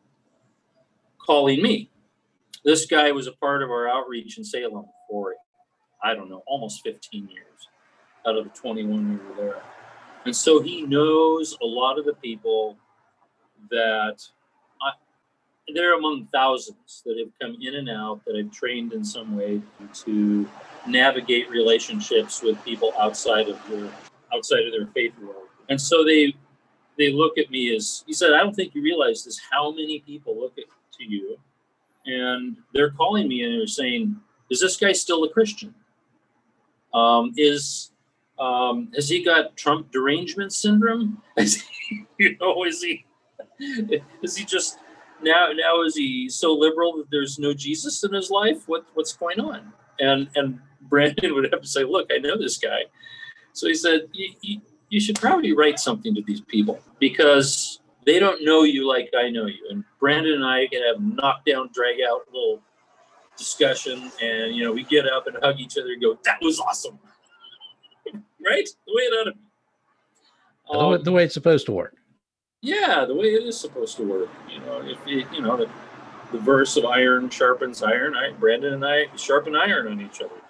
calling me. This guy was a part of our outreach in Salem for, I don't know, almost fifteen years out of the twenty-one we were there. And so he knows a lot of the people that I, they're among thousands that have come in and out that I've trained in some way to navigate relationships with people outside of their outside of their faith world. And so they they look at me as, he said, I don't think you realize this, how many people look at to you and they're calling me and they're saying, is this guy still a Christian? Um, is Um, has he got Trump derangement syndrome? Is he, you know, is he, is he just now, now is he so liberal that there's no Jesus in his life? What, what's going on? And, and Brandon would have to say, look, I know this guy. So he said, you, you, you should probably write something to these people because they don't know you like I know you. And Brandon and I can have knockdown, drag out little discussion. And, you know, we get up and hug each other and go, that was awesome. Right? The way it ought to be. The way- Um, the way it's supposed to work. yeah, the way it is supposed to work. You know, if it, you know, the, the verse of iron sharpens iron, I, Brandon and I sharpen iron on each other.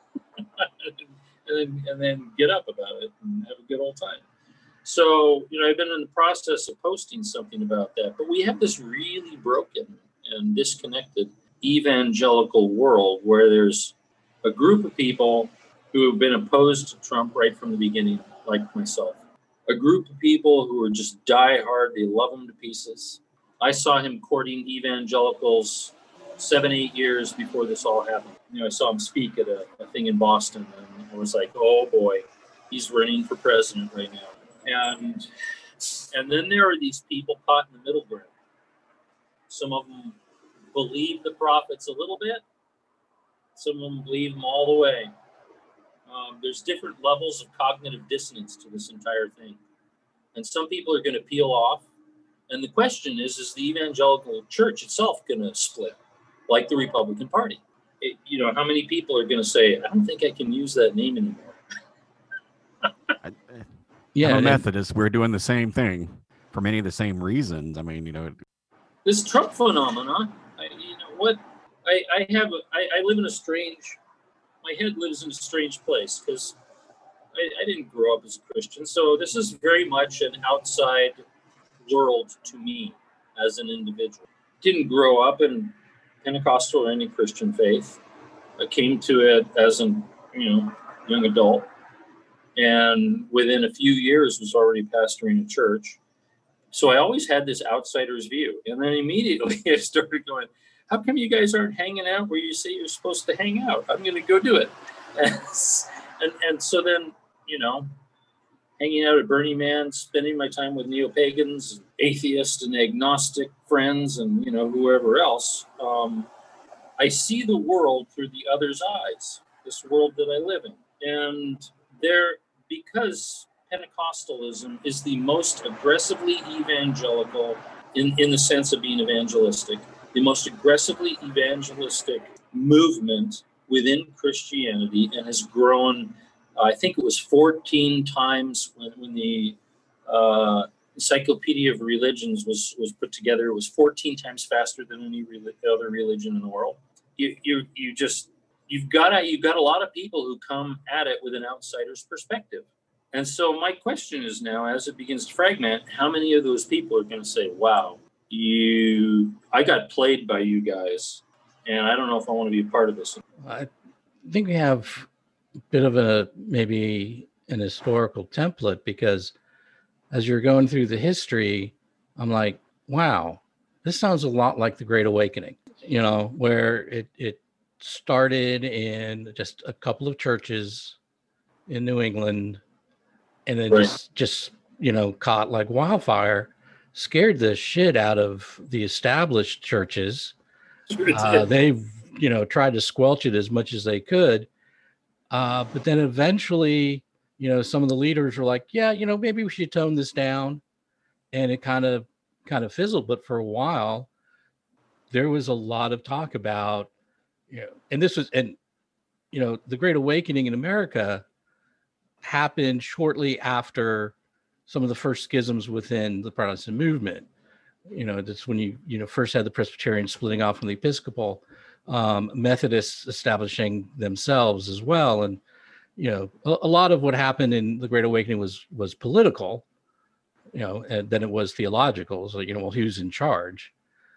and, then, and then get up about it and have a good old time. So, you know, I've been in the process of posting something about that, but we have this really broken and disconnected evangelical world where there's a group of people who have been opposed to Trump right from the beginning, like myself. A group of people who are just diehard, they love him to pieces. I saw him courting evangelicals seven, eight years before this all happened. You know, I saw him speak at a, a thing in Boston, and I was like, oh boy, he's running for president right now. And and then there are these people caught in the middle ground. Some of them believe the prophets a little bit. Some of them believe them all the way. Um, there's different levels of cognitive dissonance to this entire thing. And some people are going to peel off. And the question is, is the evangelical church itself going to split like the Republican Party? It, you know, how many people are going to say, I don't think I can use that name anymore? I, Yeah. I'm a and- Methodist. We're doing the same thing for many of the same reasons. I mean, you know, This Trump phenomenon, I, you know what, I, I have, a, I, I live in a strange, my head lives in a strange place because I, I didn't grow up as a Christian. So this is very much an outside world to me as an individual. Didn't grow up in Pentecostal or any Christian faith. I came to it as an, you know, young adult. And within a few years was already pastoring a church. So I always had this outsider's view. And then immediately I started going, how come you guys aren't hanging out where you say you're supposed to hang out? I'm going to go do it. And, and, and so then, you know, hanging out at Burning Man, spending my time with neo-pagans, atheists and agnostic friends, and, you know, whoever else, um, I see the world through the other's eyes, this world that I live in. And there, because Pentecostalism is the most aggressively evangelical, in, in the sense of being evangelistic, the most aggressively evangelistic movement within Christianity, and has grown, uh, I think it was fourteen times when, when the uh, Encyclopedia of Religions was, was put together. It was fourteen times faster than any re- other religion in the world. You, you, you just, you've got a, you've got a lot of people who come at it with an outsider's perspective. And so my question is now, as it begins to fragment, how many of those people are going to say, wow, you, I got played by you guys, and I don't know if I want to be a part of this. I think we have a bit of a, maybe an historical template, because as you're going through the history, I'm like, wow, this sounds a lot like the Great Awakening, you know, where it, it started in just a couple of churches in New England, and then Right. just, just, you know, caught like wildfire, scared the shit out of the established churches. Uh, they, you know, tried to squelch it as much as they could. Uh, but then eventually, you know, some of the leaders were like, yeah, you know, maybe we should tone this down. And it kind of, kind of fizzled. But for a while, there was a lot of talk about, you know, and this was, and, you know, the Great Awakening in America happened shortly after some of the first schisms within the Protestant movement. You know, that's when you, you know, first had the Presbyterians splitting off from the Episcopal, um, Methodists establishing themselves as well. And, you know, a, a lot of what happened in the Great Awakening was, was political, you know, and then it was theological. So, you know, well, who's in charge?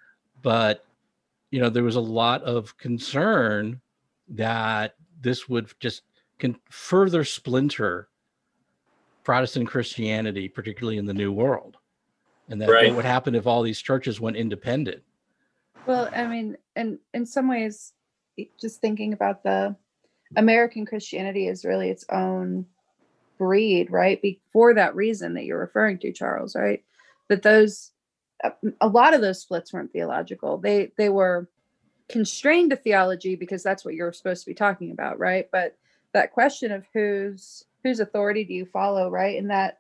But, you know, there was a lot of concern that this would just can further splinter Protestant Christianity, particularly in the New World. And that Right. what would happen if all these churches went independent? Well, I mean, and in some ways, it- just thinking about the American Christianity is really its own breed, right? Be- for that reason that you're referring to, Charles, right? That those, a, a lot of those splits weren't theological. They they were constrained to theology because that's what you're supposed to be talking about, right? But that question of whose whose authority do you follow, right? And that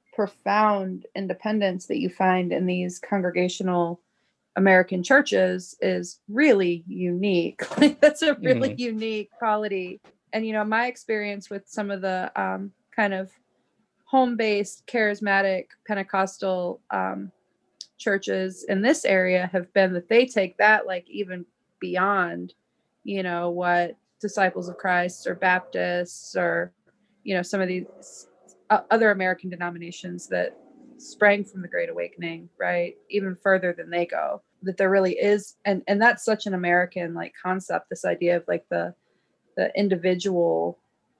profound independence that you find in these congregational American churches is really unique. Like, that's a really Mhm. unique quality. And, you know, my experience with some of the um, kind of home-based, charismatic, Pentecostal um, churches in this area have been that they take that like even beyond, you know, what Disciples of Christ or Baptists or, you know, some of these uh, other American denominations that sprang from the Great Awakening, right? Even further than they go. That there really is, and and that's such an American like concept. This idea of like the the individual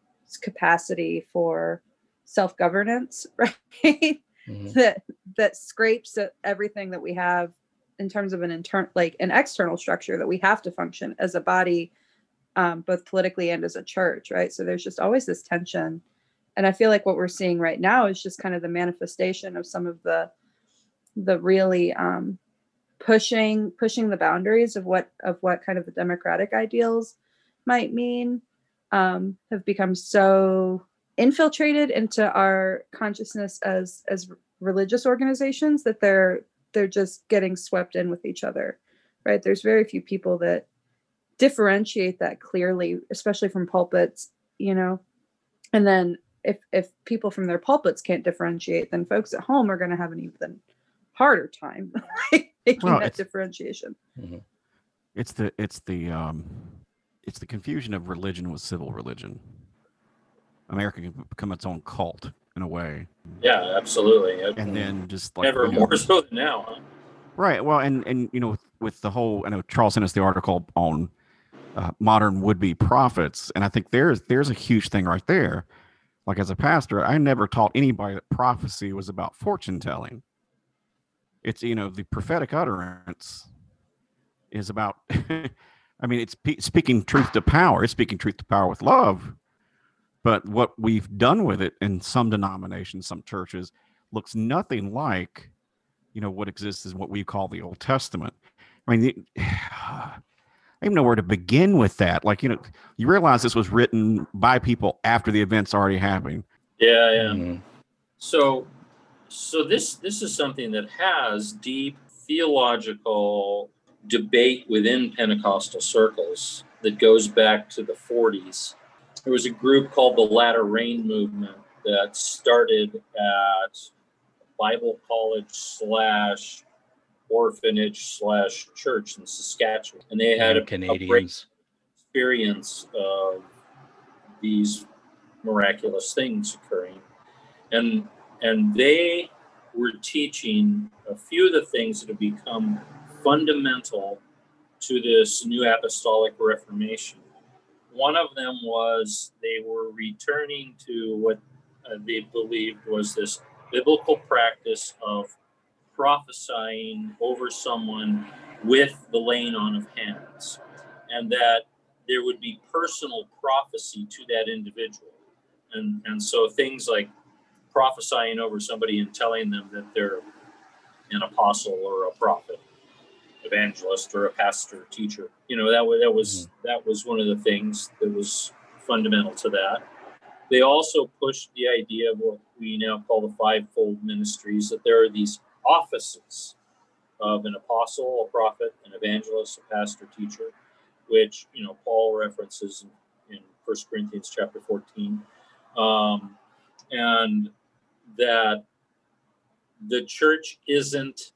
capacity for self-governance, right? Mhm. that that scrapes at everything that we have in terms of an internal, like an external structure that we have to function as a body, um, both politically and as a church, right? So there's just always this tension. And I feel like what we're seeing right now is just kind of the manifestation of some of the the really um, pushing pushing the boundaries of what of what kind of the democratic ideals might mean, um, have become so infiltrated into our consciousness as as religious organizations that they're they're just getting swept in with each other, right? There's very few people that differentiate that clearly, especially from pulpits, you know. And then if if people from their pulpits can't differentiate, then folks at home are going to have an even harder time making Well, that it's- differentiation. Mhm. It's the it's the um, it's the confusion of religion with civil religion. America can become its own cult in a way, Yeah, absolutely. and then just like Never you know, more so than now, huh? right? Well, and and you know, with, with the whole, I know Charles sent us the article on uh, modern would-be prophets, and I think there's there's a huge thing right there. Like as a pastor, I never taught anybody that prophecy was about fortune telling. It's, you know, the prophetic utterance is about, I mean, it's pe- speaking truth to power. It's speaking truth to power with love. But what we've done with it in some denominations, some churches, looks nothing like, you know, what exists is what we call the Old Testament. I mean, the, I don't even know where to begin with that. Like, you know, you realize this was written by people after the event's already happening. Yeah, yeah. Mhm. So, so this this is something that has deep theological debate within Pentecostal circles that goes back to the forties. There was a group called the Latter Rain Movement that started at Bible college slash orphanage slash church in Saskatchewan, and they had And a, a great Canadians. experience of these miraculous things occurring, and and they were teaching a few of the things that have become fundamental to this new apostolic reformation. One of them was they were returning to what uh, they believed was this biblical practice of prophesying over someone with the laying on of hands, and that there would be personal prophecy to that individual. And, and so things like prophesying over somebody and telling them that they're an apostle or a prophet, evangelist or a pastor, teacher, you know, that was, that was, that was one of the things that was fundamental to that. They also pushed the idea of what we now call the fivefold ministries, that there are these offices of an apostle, a prophet, an evangelist, a pastor, teacher, which, you know, Paul references in, in First Corinthians chapter fourteen. Um, and that the church isn't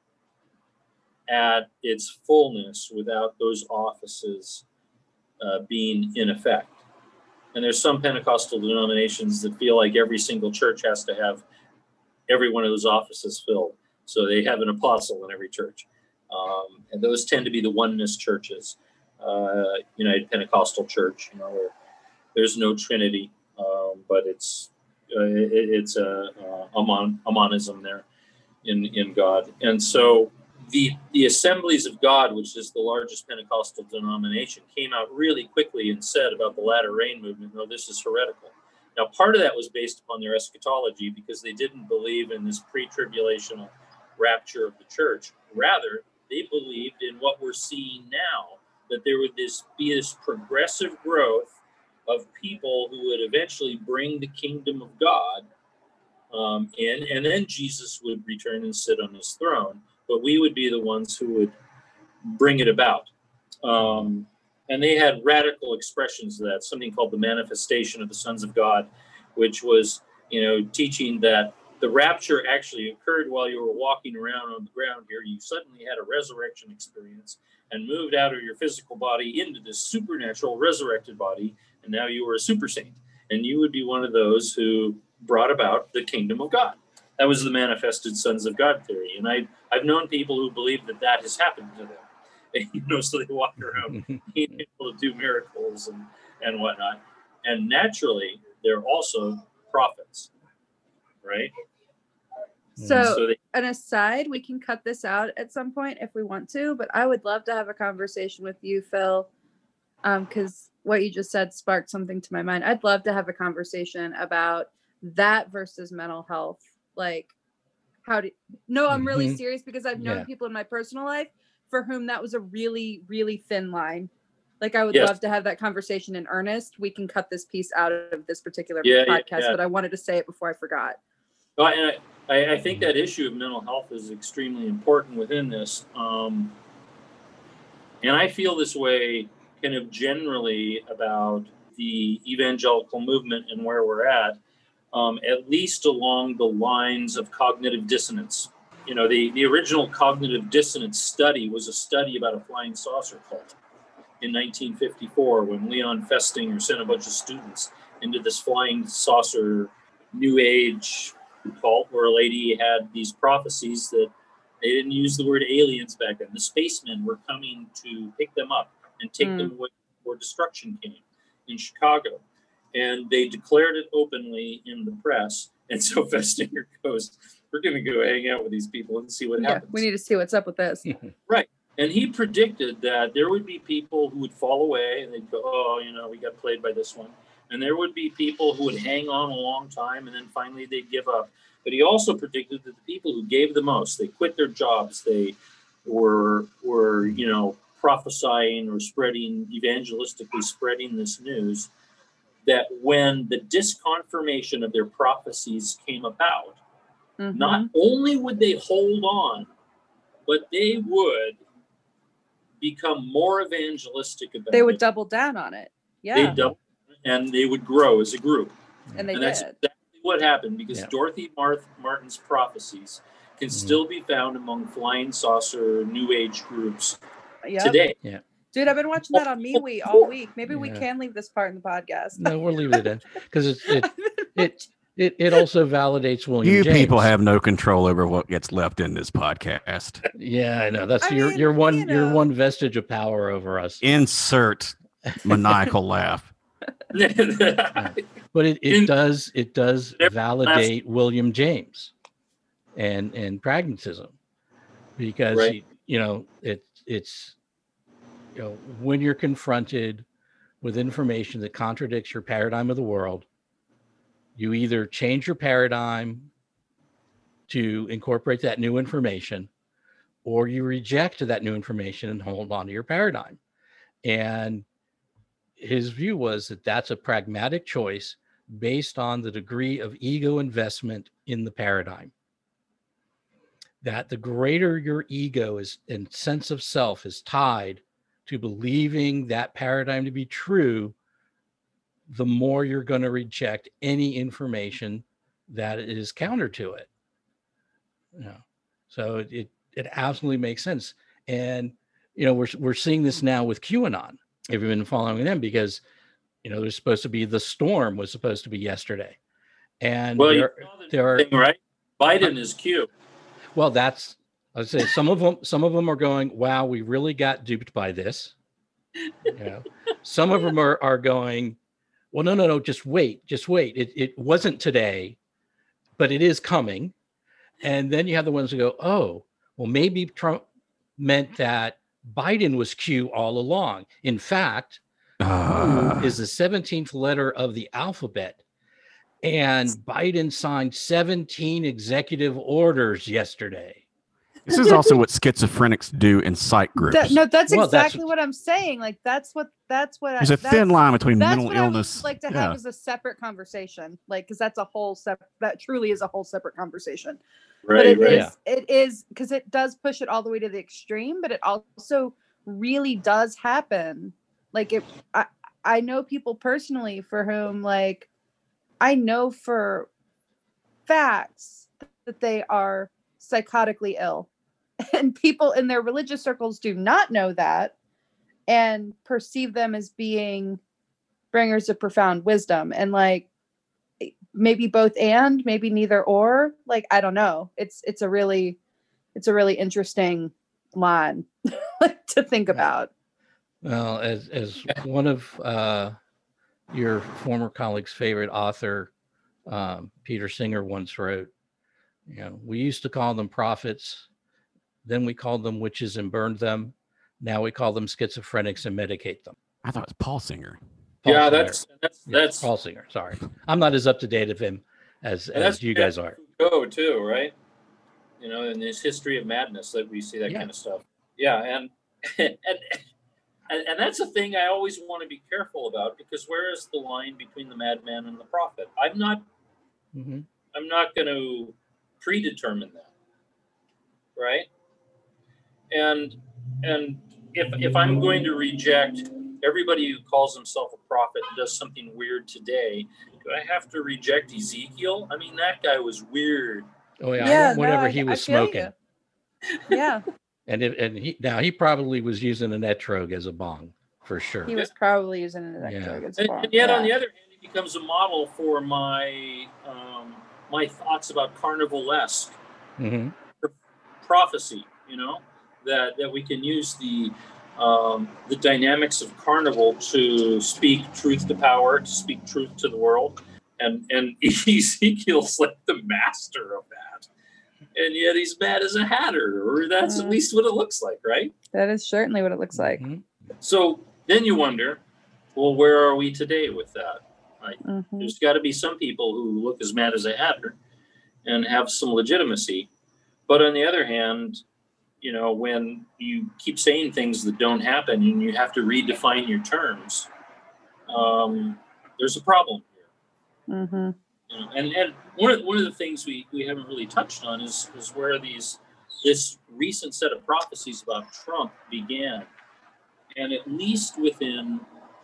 at its fullness without those offices uh, being in effect. And there's some Pentecostal denominations that feel like every single church has to have every one of those offices filled. So they have an apostle in every church. Um, and those tend to be the oneness churches. Uh, United Pentecostal Church, you know, where there's no Trinity, um, but it's uh, it, it's a, a, a, mon, a monism there in, in God. And so the the Assemblies of God, which is the largest Pentecostal denomination, came out really quickly and said about the Latter Rain movement, no, this is heretical. Now, part of that was based upon their eschatology because they didn't believe in this pre-tribulational rapture of the church. Rather, they believed in what we're seeing now, that there would this be this progressive growth of people who would eventually bring the kingdom of God um, in, and then Jesus would return and sit on his throne, but we would be the ones who would bring it about. Um, and they had radical expressions of that, something called the Manifestation of the Sons of God, which was, you know, teaching that the rapture actually occurred while you were walking around on the ground here. You suddenly had a resurrection experience and moved out of your physical body into this supernatural resurrected body, and now you were a super saint. And you would be one of those who brought about the kingdom of God. That was the manifested sons of God theory. And I, I've known people who believe that that has happened to them. And, you know, so they walk around being able to do miracles and, and whatnot. And naturally, they're also prophets, right? So, So they, an aside, we can cut this out at some point if we want to, but I would love to have a conversation with you, Phil, because um, what you just said sparked something to my mind. I'd love to have a conversation about that versus mental health. Like, how do no, I'm really Mhm. serious because I've known Yeah. people in my personal life for whom that was a really, really thin line. Like, I would Yes. love to have that conversation in earnest. We can cut this piece out of this particular Yeah, yeah, podcast, yeah. but I wanted to say it before I forgot. Well, and I, I think that issue of mental health is extremely important within this. Um, and I feel this way kind of generally about the evangelical movement and where we're at, um, at least along the lines of cognitive dissonance. You know, the, the original cognitive dissonance study was a study about a flying saucer cult in nineteen fifty-four when Leon Festinger sent a bunch of students into this flying saucer new age cult where a lady had these prophecies that they didn't use the word aliens back then. The spacemen were coming to pick them up and take Mm. them away before destruction came in Chicago. And they declared it openly in the press. And so Festinger goes, we're going to go hang out with these people and see what Yeah, happens. we need to see what's up with this. Right. And he predicted that there would be people who would fall away and they'd go, oh, you know, we got played by this one. And there would be people who would hang on a long time and then finally they'd give up. But he also predicted that the people who gave the most, they quit their jobs, they were, were you know, prophesying or spreading, evangelistically spreading this news, that when the disconfirmation of their prophecies came about, Mhm. not only would they hold on, but they would become more evangelistic about They would it. double down on it. They Yeah. double, and they would grow as a group. And they and that's did. exactly what happened, because Yeah. Dorothy Marth, Martin's prophecies can Mhm. still be found among flying saucer New Age groups Yep. today. Dude, I've been watching that on MeWe all week. Maybe we Yeah. can leave this part in the podcast. No, we're leaving it in because it it, I've been it it it also validates William You James. people have no control over what gets left in this podcast. Yeah, I know. That's I your mean, your one you your know. one vestige of power over us. Insert maniacal laugh. But it, it In- does it does Never validate William James and and pragmatism, because Right. he, you know it it's you know when you're confronted with information that contradicts your paradigm of the world, you either change your paradigm to incorporate that new information, or you reject that new information and hold on to your paradigm. And his view was that that's a pragmatic choice based on the degree of ego investment in the paradigm. That the greater your ego is and sense of self is tied to believing that paradigm to be true, the more you're going to reject any information that is counter to it. You know, so it, it it absolutely makes sense. And you know, we're we're seeing this now with QAnon. Have you been following them? Because you know, there's supposed to be the storm was supposed to be yesterday, and Well, you there, know the there are thing, right? Biden is Q. well, that's I'd say some of them some of them are going, wow, we really got duped by this. You know, some of them are are going, well, no, no, no, just wait, just wait. It it wasn't today, but it is coming. And then you have the ones who go, oh, well, maybe Trump meant that Biden was Q all along. In fact, Uh, Q is the seventeenth letter of the alphabet. And Biden signed seventeen executive orders yesterday. this is also what schizophrenics do in psych groups. That- no, that's Well, that's- exactly what I'm saying. Like that's what that's what There's I, a thin that's- line between That's mental what I illness. would like to yeah. have as a separate conversation, like because that's a whole separate. That truly is a whole separate conversation. but Right, it is, right. it is because it does push it all the way to the extreme, but it also really does happen. Like it, I I know people personally for whom like I know for facts that they are psychotically ill, and people in their religious circles do not know that and perceive them as being bringers of profound wisdom, and like maybe both and maybe neither or, like I don't know. It's it's a really it's a really interesting line to think about. Well, as as one of uh, your former colleague's favorite author, um, Peter Singer, once wrote, you know, we used to call them prophets, then we called them witches and burned them. Now we call them schizophrenics and medicate them. I thought it was Paul Singer. Paul Yeah, Singer. that's that's Yeah, that's Paul Singer. Sorry, I'm not as up to date of him as and that's as you guys are. Foucault too, right? You know, in his History of Madness, that we see that Yeah. kind of stuff. Yeah, and and and and that's a thing I always want to be careful about, because where is the line between the madman and the prophet? I'm not hmm I'm not going to predetermine that, right? And and if if I'm going to reject everybody who calls himself a prophet and does something weird today, do I have to reject Ezekiel? I mean, that guy was weird. Oh yeah, Yeah, no, whatever I- he I was feel smoking, you. Yeah, and if, and he now he probably was using an etrog as a bong for sure. he was probably using an Yeah. electrode. And, and yet, on the other hand, he becomes a model for my um, my thoughts about carnivalesque hmm prophecy. You know, that that we can use the um, the dynamics of carnival to speak truth to power, to speak truth to the world, and and Ezekiel's like the master of that. and yet he's mad as a hatter, or that's at Mhm. least what it looks like, right? That is certainly what it looks like. Mhm. So then you wonder, well, where are we today with that? Right? Mhm. There's got to be some people who look as mad as a hatter and have some legitimacy. But on the other hand, you know, when you keep saying things that don't happen and you have to redefine your terms, um, there's a problem here. Mhm. You know, and and one of one of the things we, we haven't really touched on is is where these this recent set of prophecies about Trump began, and at least within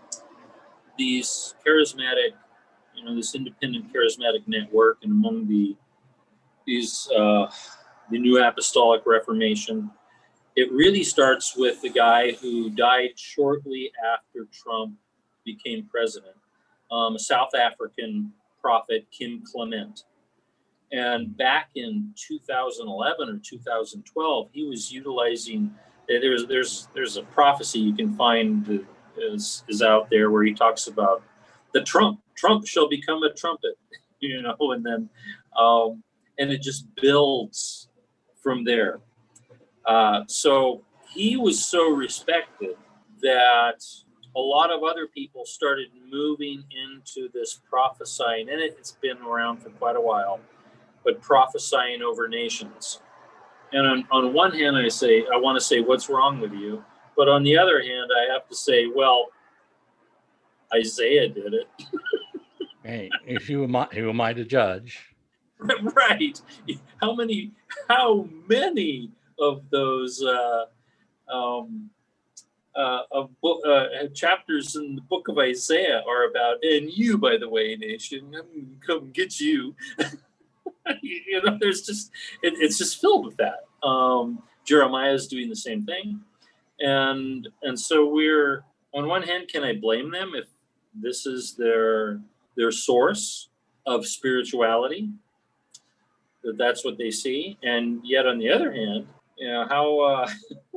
these charismatic, you know, this independent charismatic network, and among the these uh, the New Apostolic Reformation, it really starts with the guy who died shortly after Trump became president, um, a South African prophet, Kim Clement. And back in two thousand eleven or two thousand twelve, he was utilizing. There's there's there's a prophecy you can find that is is out there where he talks about the Trump. Trump shall become a trumpet, you know, and then um, and it just builds from there. Uh, so he was so respected that a lot of other people started moving into this prophesying, and it, it's been around for quite a while, but prophesying over nations. And on, on one hand, I say, I want to say, what's wrong with you? But on the other hand, I have to say, well, Isaiah did it. Hey, if you am I, who am I to judge? Right. How many, how many of those uh, um, uh, of book, uh, chapters in the book of Isaiah are about, and you, by the way, nation, I'm gonna come get you. You know, there's just, it, it's just filled with that. Um, Jeremiah is doing the same thing. And, and so we're, on one hand, can I blame them if this is their, their source of spirituality, that that's what they see? And yet on the other hand, you know, how, uh,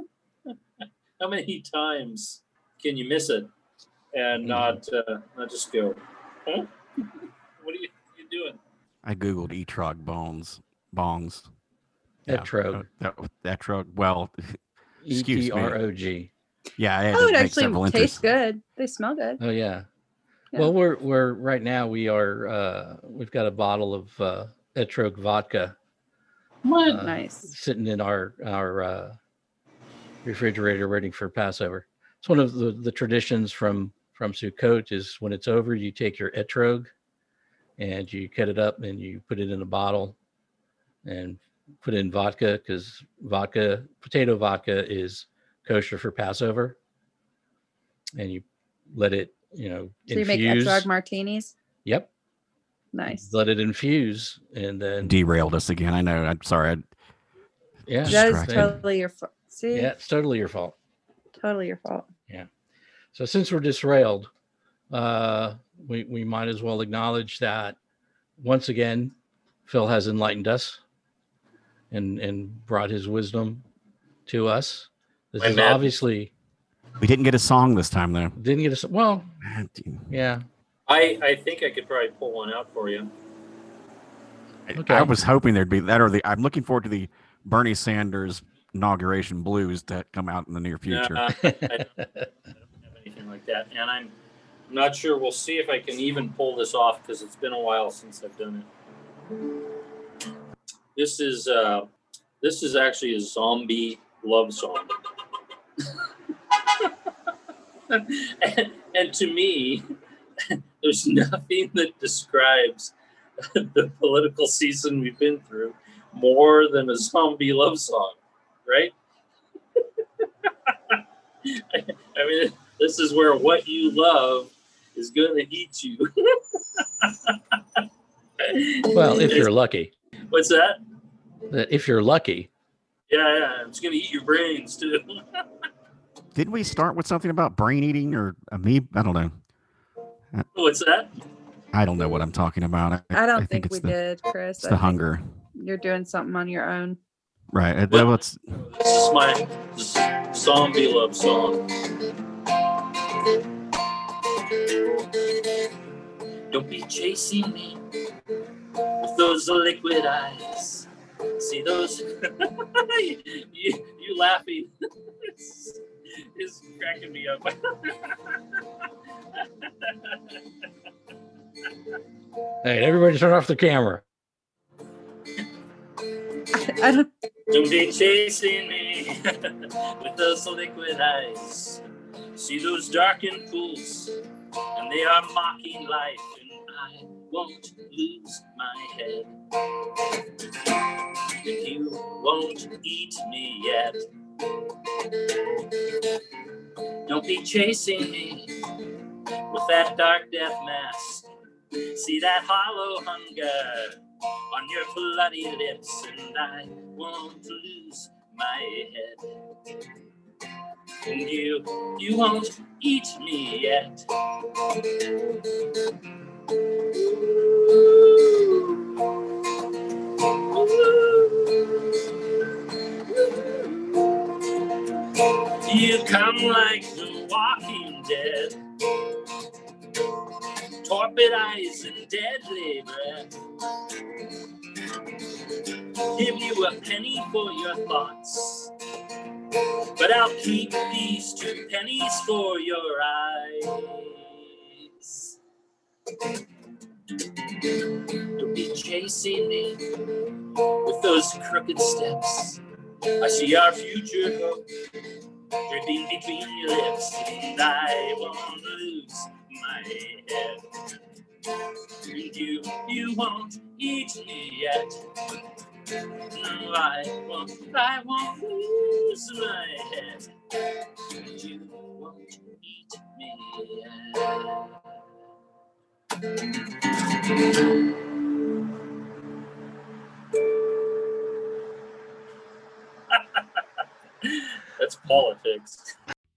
how many times can you miss it and not, uh, not just go, huh? What are you, you doing? I googled etrog bones bongs. Etrog. That, that etrog. Well, E excuse T me. R O G. Yeah, I had Oh, to it make several actually tastes entries. good. They smell good. Oh yeah. Yeah. Well, we're we're right now we are uh, we've got a bottle of uh, Etrog vodka What? uh, Nice. sitting in our our uh, refrigerator waiting for Passover. It's one of the, the traditions from from Sukkot is when it's over, you take your Etrog and you cut it up and you put it in a bottle and put in vodka, because vodka, potato vodka is kosher for Passover. And you let it, you know, So you infuse. make etrog martinis. Yep. Nice. Let it infuse and then, Derailed us again. I know. I'm sorry. I, yeah. That is distracted. totally your fault. See, Yeah, it's totally your fault. totally your fault. So since we're disrailed, uh, we, we might as well acknowledge that once again, Phil has enlightened us and, and brought his wisdom to us. This My is bad. obviously we didn't get a song this time, though. didn't get us. Well, yeah. I, I think I could probably pull one out for you. I- Okay. I was hoping there'd be that, or the. I'm looking forward to the Bernie Sanders inauguration blues that come out in the near future. Nah, I don't have anything like that. And I'm not sure. We'll see if I can even pull this off, because it's been a while since I've done it. This is uh, this is actually a zombie love song. and, and to me, there's nothing that describes the political season we've been through more than a zombie love song, right? I, I mean, this is where what you love is going to eat you. Well, if you're lucky, What's that? if you're lucky, Yeah, yeah, it's going to eat your brains too. Didn't we start with something about brain eating or amoeba? I don't know. What's that? I don't know what I'm talking about. I, I don't think, it's we the, did, Chris. It's I the think hunger, You're doing something on your own. right? Uh, Well- let's- This is my z- zombie love song. Don't be chasing me with those liquid eyes. See those? you, you laughing is, is cracking me up. Hey, everybody turn off the camera. I don't. Don't be chasing me with those liquid eyes. See those darkened pools, and they are mocking life, and I won't lose my head. And you won't eat me yet. Don't be chasing me with that dark death mask. See that hollow hunger on your bloody lips, and I won't lose my head. And you, you won't eat me yet. You come like the walking dead, torpid eyes and deadly breath. Give you a penny for your thoughts, but I'll keep these two pennies for your eyes. Don't be chasing me with those crooked steps. I see our future hope dripping between your lips, and I won't lose my head. And you, you won't eat me yet. No, I won't, I won't lose my head. And you won't eat me yet. That's politics.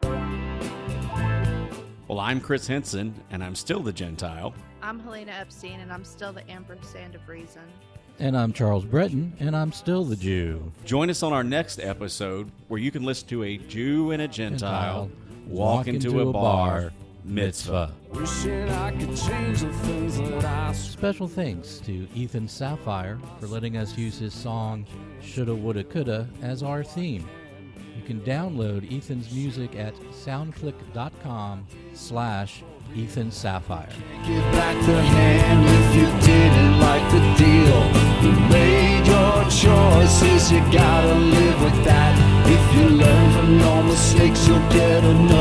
Well, I'm Chris Henson, and I'm still the Gentile. I'm Helena Epstein, and I'm still the ampersand of reason. And I'm Charles Breton, and I'm still the Jew. Join us on our next episode where you can listen to a Jew and a Gentile, walk, into, a bar, mitzvah. Wishing I could change the things that I Special thanks to Ethan Sapphire for letting us use his song Shoulda Woulda Coulda as our theme. You can download Ethan's music at soundclick.com slash Ethan Sapphire. give back the hand if you didn't like the deal. You made your choices, you gotta live with that. If you learn from your mistakes, you'll get another.